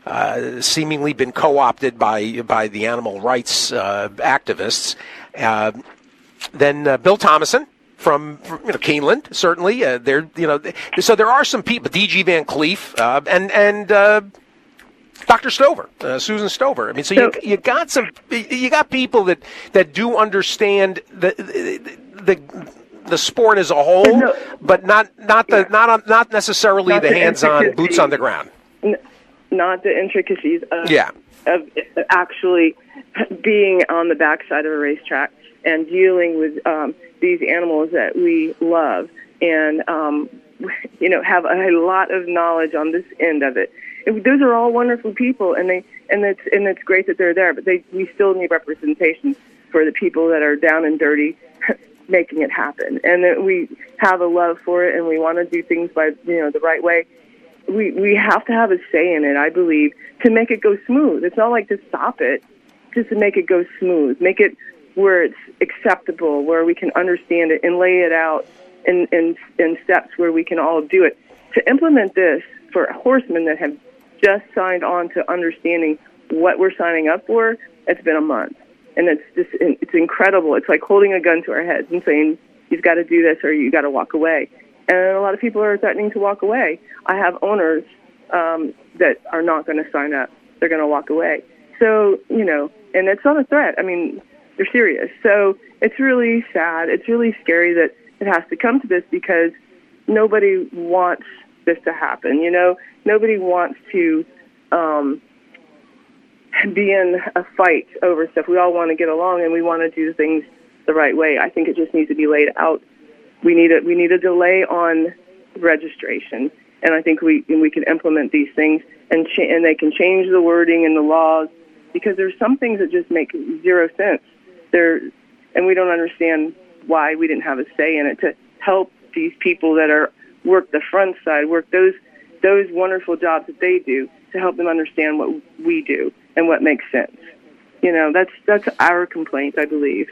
uh, seemingly been co-opted by by the animal rights uh, activists. Uh, then uh, Bill Thomason from, from you know Keeneland, certainly. Uh, there, you know, so there are some people. D G Van Cleef uh, and and. Uh, Doctor Stover, uh, Susan Stover. I mean, so you you got some, you got people that, that do understand the the the sport as a whole, no, but not not the yeah. not not necessarily not the, the hands-on boots on the ground. N- not the intricacies of yeah. of actually being on the backside of a racetrack and dealing with um, these animals that we love, and um, you know have a lot of knowledge on this end of it. Those are all wonderful people, and they and it's and it's great that they're there. But they we still need representation for the people that are down and dirty, making it happen. And that we have a love for it, and we want to do things by you know the right way. We we have to have a say in it, I believe, to make it go smooth. It's not like to stop it, just to make it go smooth, make it where it's acceptable, where we can understand it, and lay it out in in, in steps where we can all do it. To implement this for horsemen that have just signed on to understanding what we're signing up for, it's been a month. And it's just, it's incredible. It's like holding a gun to our heads and saying, you've got to do this or you've got to walk away. And a lot of people are threatening to walk away. I have owners um, that are not going to sign up. They're going to walk away. So, you know, and it's not a threat. I mean, they're serious. So it's really sad. It's really scary that it has to come to this because nobody wants this to happen. You know, nobody wants to um, be in a fight over stuff. We all want to get along and we want to do things the right way. I think it just needs to be laid out. We need a we need a delay on registration, and I think we we can implement these things and cha- and they can change the wording and the laws because there's some things that just make zero sense. There, and we don't understand why we didn't have a say in it to help these people that are work the front side, work those those wonderful jobs that they do to help them understand what we do and what makes sense. You know, that's that's our complaint, I believe.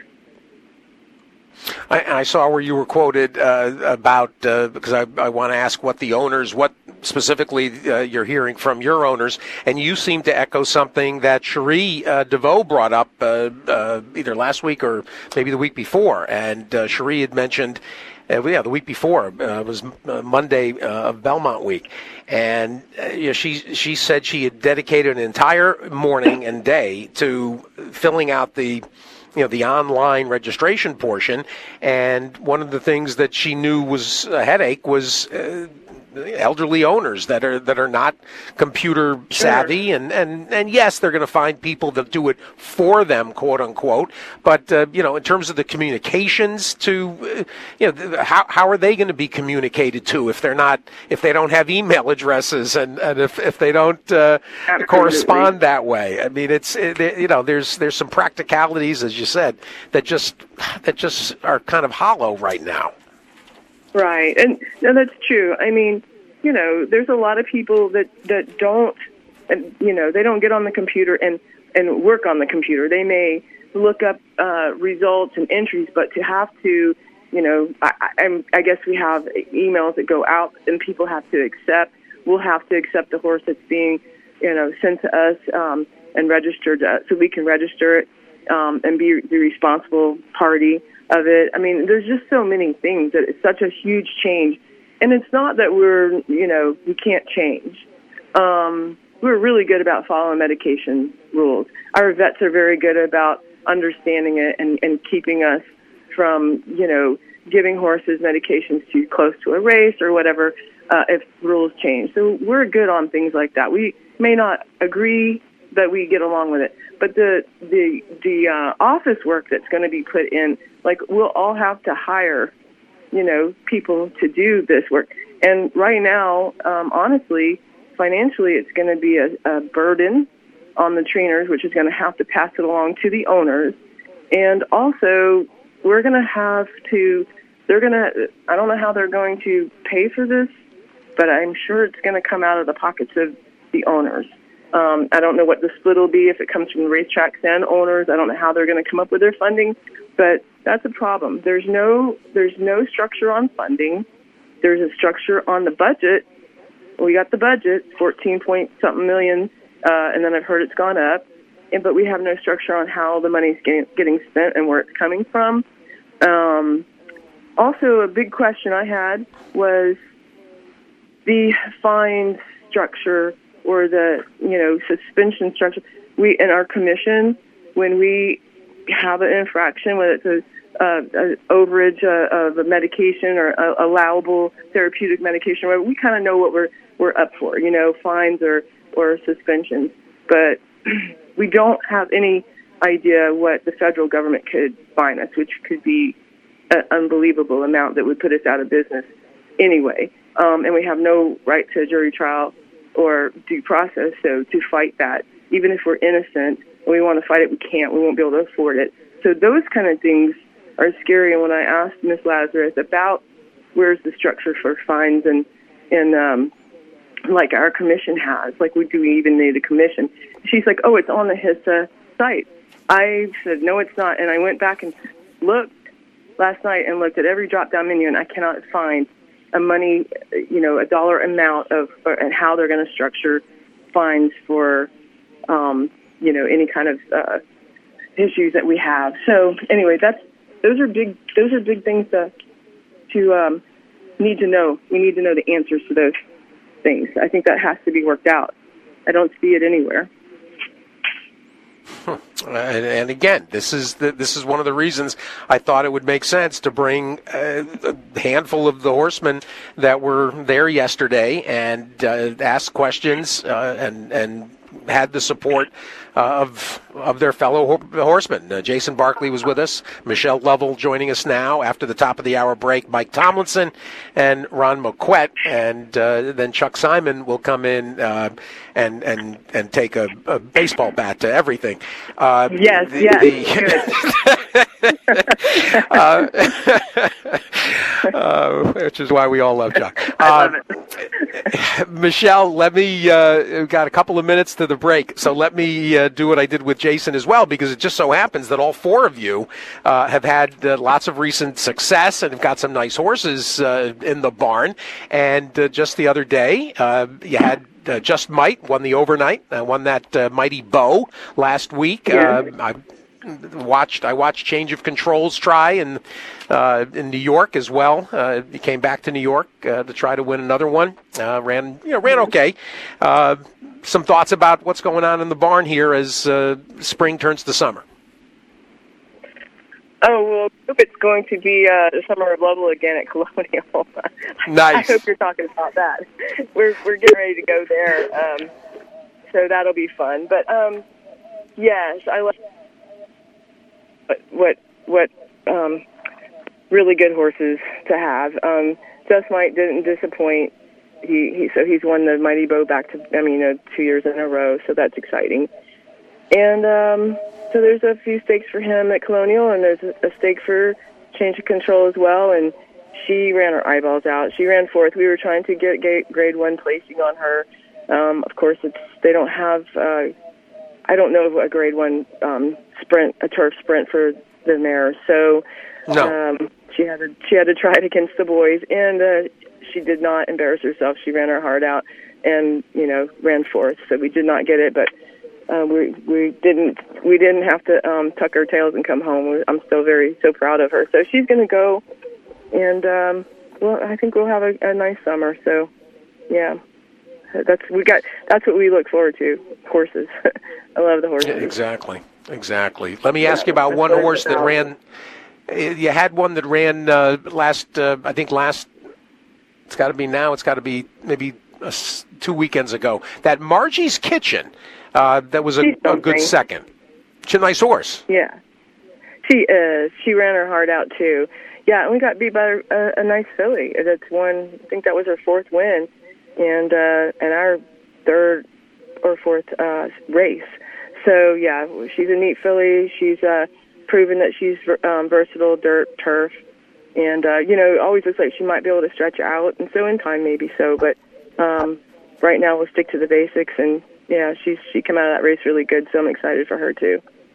I, I saw where you were quoted uh, about, uh, because I, I want to ask what the owners, what specifically uh, you're hearing from your owners, and you seem to echo something that Cherie uh, DeVoe brought up uh, uh, either last week or maybe the week before. And uh, Cherie had mentioned, uh, yeah, the week before, uh, it was uh, Monday uh, of Belmont Week. And uh, you know, she she said she had dedicated an entire morning and day to filling out the you know, the online registration portion. And one of the things that she knew was a headache was uh, elderly owners that are that are not computer savvy. Sure. And, and, and yes, they're going to find people that do it for them, quote unquote. But, uh, you know, in terms of the communications to, uh, you know, how how are they going to be communicated to if they're not, if they don't have email addresses and, and if, if they don't uh, correspond that way? I mean, it's, it, you know, there's there's some practicalities, as you said, that just that just are kind of hollow right now. Right, and no, that's true. I mean, you know, there's a lot of people that, that don't, and you know, they don't get on the computer and, and work on the computer. They may look up uh, results and entries, but to have to, you know, I, I, I guess we have emails that go out and people have to accept. We'll have to accept the horse that's being, you know, sent to us um, and registered uh, so we can register it um, and be the responsible party of it. I mean, there's just so many things that it's such a huge change. And it's not that we're, you know, we can't change. Um, we're really good about following medication rules. Our vets are very good about understanding it and, and keeping us from, you know, giving horses medications too close to a race or whatever uh, if rules change. So we're good on things like that. We may not agree that we get along with it, but the the the uh, office work that's going to be put in, like we'll all have to hire, you know, people to do this work. And right now, um, honestly, financially, it's going to be a, a burden on the trainers, which is going to have to pass it along to the owners. And also, we're going to have to, they're going to, I don't know how they're going to pay for this, but I'm sure it's going to come out of the pockets of the owners. Um, I don't know what the split will be if it comes from the racetracks and owners. I don't know how they're going to come up with their funding, but that's a problem. There's no there's no structure on funding. There's a structure on the budget. We got the budget, fourteen point something million, uh, and then I've heard it's gone up, and but we have no structure on how the money's getting, getting spent and where it's coming from. Um, also, a big question I had was the fine structure or the, you know, suspension structure. We, in our commission, when we have an infraction, whether it's a, uh, an overage uh, of a medication or a allowable therapeutic medication, whatever, we kind of know what we're we're up for, you know, fines or, or suspensions. But we don't have any idea what the federal government could fine us, which could be an unbelievable amount that would put us out of business anyway. Um, and we have no right to a jury trial or due process, so to fight that, even if we're innocent and we want to fight it, we can't. We won't be able to afford it. So those kind of things are scary. And when I asked Miz Lazarus about where's the structure for fines and, and um, like our commission has, like, we do we even need a commission? She's like, oh, it's on the H I S A site. I said, no, it's not. And I went back and looked last night and looked at every drop-down menu, and I cannot find a money, you know, a dollar amount of, or, and how they're going to structure fines for, um, you know, any kind of uh, issues that we have. So anyway, that's those are big those are big things to to um, need to know. We need to know the answers to those things. I think that has to be worked out. I don't see it anywhere. And, and again, this is the, this is one of the reasons I thought it would make sense to bring uh, a handful of the horsemen that were there yesterday and uh, ask questions uh, and and had the support uh, of of their fellow ho- horsemen. Uh, Jason Barkley was with us. Michelle Lovell joining us now after the top of the hour break. Mike Tomlinson and Ron McQuett, and uh, then Chuck Simon will come in uh, and and and take a, a baseball bat to everything. Uh, yes, the, yes. The, uh, uh, which is why we all love Chuck. Uh, I love it. Michelle, let me. Uh, we've got a couple of minutes to the break, so let me uh, do what I did with Jason as well, because it just so happens that all four of you uh, have had uh, lots of recent success and have got some nice horses uh, in the barn. And uh, just the other day, uh, you had uh, Just Might won the overnight, uh, won that uh, Mighty Bow last week. Yeah. Uh, I watched I watched Change of Controls try in uh, in New York as well. Uh, he came back to New York uh, to try to win another one. Uh, ran you know ran okay. Uh, some thoughts about what's going on in the barn here as uh, spring turns to summer. Oh, well, I hope it's going to be uh, the Summer of Lovell again at Colonial. Nice. I hope you're talking about that. We're we're getting ready to go there, um, so that'll be fun. But um, yes, I love what what what um, really good horses to have. Um, Just Might didn't disappoint. He, he so he's won the Mighty Bow back to I mean uh, two years in a row, so that's exciting. And um, so there's a few stakes for him at Colonial, and there's a, a stake for Change of Control as well. And she ran her eyeballs out. She ran fourth. We were trying to get grade one placing on her. Um, of course, it's they don't have. Uh, I don't know of a grade one um, sprint, a turf sprint for the mare. So no. um, she had to she had to try it against the boys, and uh, she did not embarrass herself. She ran her heart out, and you know ran fourth. So we did not get it, but. Uh, we we didn't we didn't have to um, tuck our tails and come home. I'm still very so proud of her. So she's going to go, and um, well, I think we'll have a, a nice summer. So, yeah, that's we got. That's what we look forward to. Horses. I love the horses. Yeah, exactly, exactly. Let me ask you about one horse that ran. You had one that ran uh, last. Uh, I think last. It's got to be now. It's got to be maybe uh, two weekends ago. That Margie's Kitchen. Uh, that was a, a good second. She's a nice horse. Yeah, she is. She ran her heart out too. Yeah, and we got beat by a, a nice filly. That's one. I think that was her fourth win, and uh, and our third or fourth uh, race. So yeah, she's a neat filly. She's uh, proven that she's um, versatile, dirt, turf, and uh, you know, it always looks like she might be able to stretch out, and so in time maybe so. But um, right now we'll stick to the basics and. Yeah, she's she came out of that race really good, so I'm excited for her too.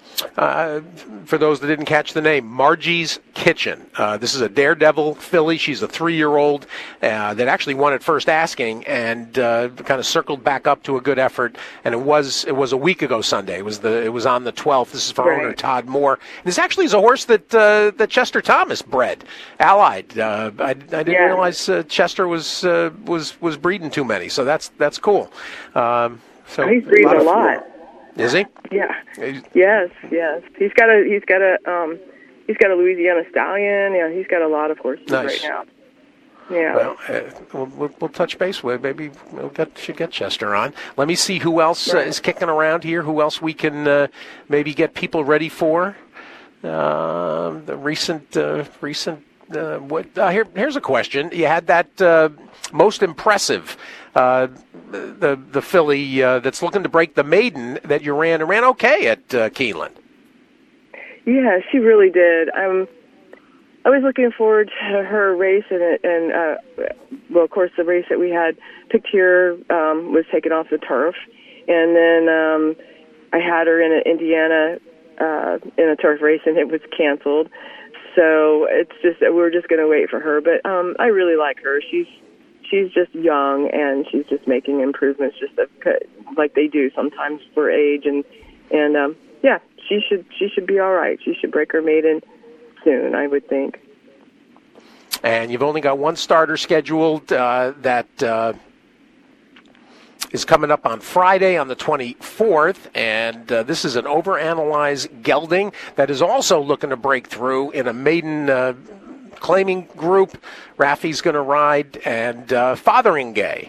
Uh, for those that didn't catch the name, Margie's Kitchen. Uh, this is a daredevil filly. She's a three-year-old uh, that actually won at first asking and uh, kind of circled back up to a good effort. And it was it was a week ago Sunday. It was the it was on the twelfth. This is for Right. owner Todd Moore. This actually is a horse that uh, that Chester Thomas bred, Allied. Uh, I, I didn't Yeah. realize uh, Chester was uh, was was breeding too many. So that's that's cool. Um, so He's breeding a of- lot. Is he? Yeah. Yes, yes. He's got a he's got a um he's got a Louisiana Stallion. Yeah, he's got a lot of horses Nice. right now. Yeah. Well, uh, we'll, we'll, we'll touch base with. Maybe we'll get, should get Chester on. Let me see who else uh, is kicking around here. Who else we can uh, maybe get people ready for? Uh, the recent uh, recent. Uh, what? Uh, here, here's a question. You had that uh, most impressive. Uh, the the filly uh, that's looking to break the maiden that you ran and ran okay at uh, Keeneland. Yeah, she really did. I'm. I was looking forward to her race, and it, and uh, well, of course, the race that we had picked here um, was taken off the turf, and then um, I had her in Indiana uh, in a turf race, and it was canceled. So it's just that we're just going to wait for her. But um, I really like her. She's she's just young, and she's just making improvements, just like they do sometimes for age, and and um, yeah, she should she should be all right. She should break her maiden soon, I would think. And you've only got one starter scheduled uh, that uh, is coming up on Friday on the twenty-fourth, and uh, this is an overanalyzed gelding that is also looking to break through in a maiden uh, claiming group. Rafi's going to ride, and uh, Fotheringay.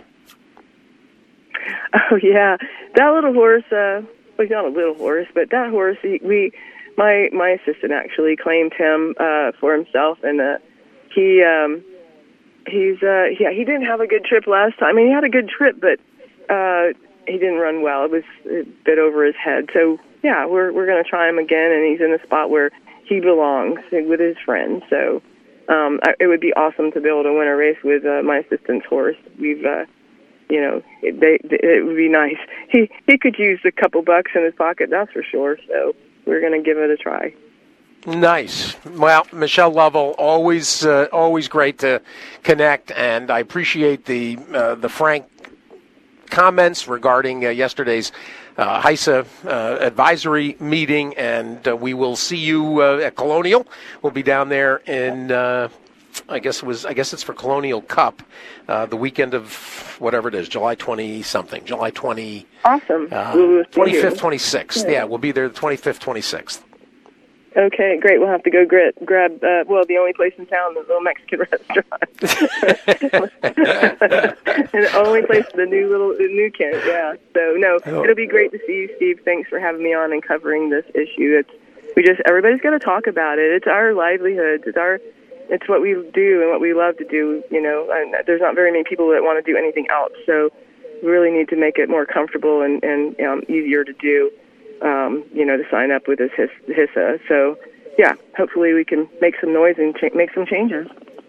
Oh yeah, that little horse. Uh, well, he's not a little horse, but that horse. He, we, my my assistant actually claimed him uh, for himself, and uh, he um, he's uh, yeah he didn't have a good trip last time. I mean, he had a good trip, but uh, he didn't run well. It was a bit over his head. So yeah, we're we're going to try him again, and he's in a spot where he belongs with his friends. So um, I, it would be awesome to be able to win a race with uh, my assistant's horse. We've uh, You know, it, they, it would be nice. He he could use a couple bucks in his pocket, that's for sure. So we're going to give it a try. Nice. Well, Michelle Lovell, always uh, always great to connect, and I appreciate the uh, the frank comments regarding uh, yesterday's uh, HISA uh, advisory meeting, and uh, we will see you uh, at Colonial. We'll be down there in. Uh, I guess it was. I guess it's for Colonial Cup, uh, the weekend of whatever it is, July twenty something, July twenty. Awesome. Uh, twenty-fifth, twenty-sixth. Yeah, we'll be there the twenty-fifth, twenty-sixth. Okay, great. We'll have to go grit, grab, uh, well, the only place in town, the little Mexican restaurant. And the only place, the new little, the new Kent, yeah. So, no, it'll be great to see you, Steve. Thanks for having me on and covering this issue. It's, we just, everybody's got to talk about it. It's our livelihoods. It's our, it's what we do and what we love to do, you know, and there's not very many people that want to do anything else. So we really need to make it more comfortable and, and um, easier to do. Um, you know, to sign up with this HISA. So, yeah, hopefully we can make some noise and ch- make some changes.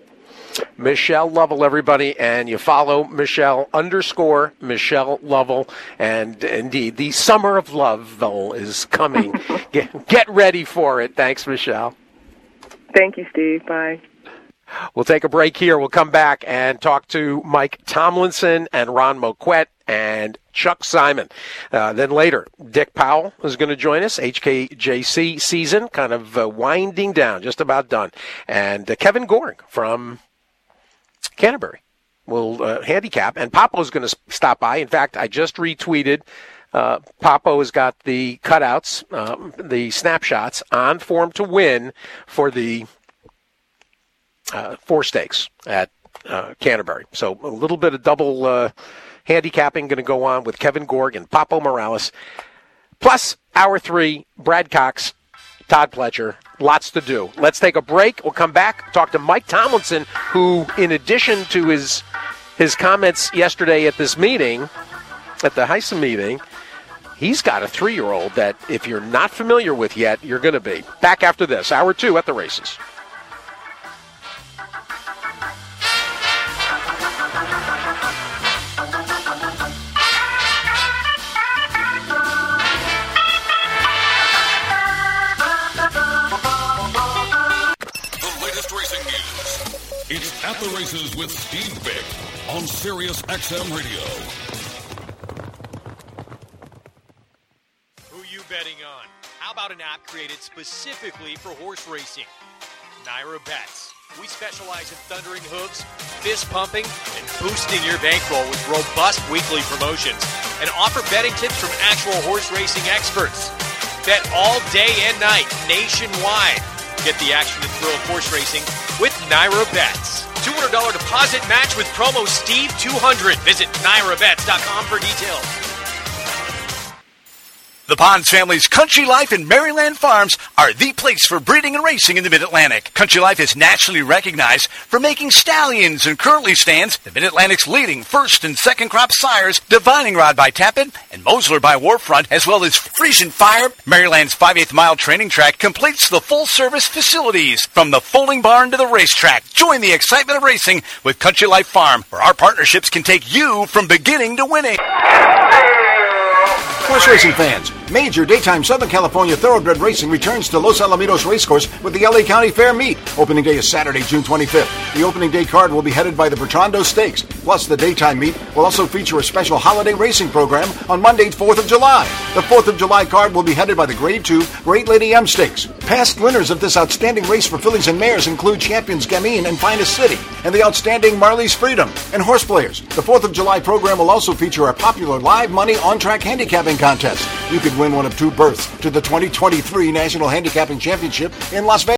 Michelle Lovell, everybody, and you follow Michelle underscore Michelle Lovell. And indeed, the summer of love is coming. get, get ready for it. Thanks, Michelle. Thank you, Steve. Bye. We'll take a break here. We'll come back and talk to Mike Tomlinson and Ron Moquette and Chuck Simon. Uh, then later, Dick Powell is going to join us. H K J C season kind of uh, winding down, just about done. And uh, Kevin Goring from Canterbury will uh, handicap. And Papo's going to stop by. In fact, I just retweeted. Uh, Papo has got the cutouts, um, the snapshots on Form to Win for the uh, four stakes at uh, Canterbury. So a little bit of double uh, handicapping going to go on with Kevin Gorg and Papo Morales. Plus, hour three, Brad Cox, Todd Pletcher. Lots to do. Let's take a break. We'll come back, talk to Mike Tomlinson, who, in addition to his his comments yesterday at this meeting, at the HISA meeting, he's got a three-year-old that, if you're not familiar with yet, you're going to be. Back after this, hour two at the races. interviews. It's At the Races with Steve Bick on Sirius X M Radio. Who you betting on? How about an app created specifically for horse racing? Naira Bets. We specialize in thundering hooves, fist pumping, and boosting your bankroll with robust weekly promotions and offer betting tips from actual horse racing experts. Bet all day and night nationwide. Get the action and thrill of horse racing with Naira Bets. two hundred dollars deposit match with promo Steve two hundred. Visit naira bets dot com for details. The Ponds family's Country Life and Maryland Farms are the place for breeding and racing in the Mid-Atlantic. Country Life is nationally recognized for making stallions and currently stands the Mid-Atlantic's leading first and second crop sires, Divining Rod by Tappan and Mosler by Warfront, as well as Frisian Fire. Maryland's five-eighths mile training track completes the full-service facilities from the folding barn to the racetrack. Join the excitement of racing with Country Life Farm, where our partnerships can take you from beginning to winning. Horse racing fans, major daytime Southern California thoroughbred racing returns to Los Alamitos Racecourse with the L A County Fair Meet. Opening day is Saturday, June twenty-fifth. The opening day card will be headed by the Bertrando Stakes. Plus, the daytime meet will also feature a special holiday racing program on Monday, fourth of July. The fourth of July card will be headed by the Grade two Great Lady M Stakes. Past winners of this outstanding race for fillies and mares include champions Gamine and Finest City, and the outstanding Marley's Freedom, and horse players. The fourth of July program will also feature our popular live money on-track handicapping contest. You could win one of two berths to the twenty twenty-three National Handicapping Championship in Las Vegas.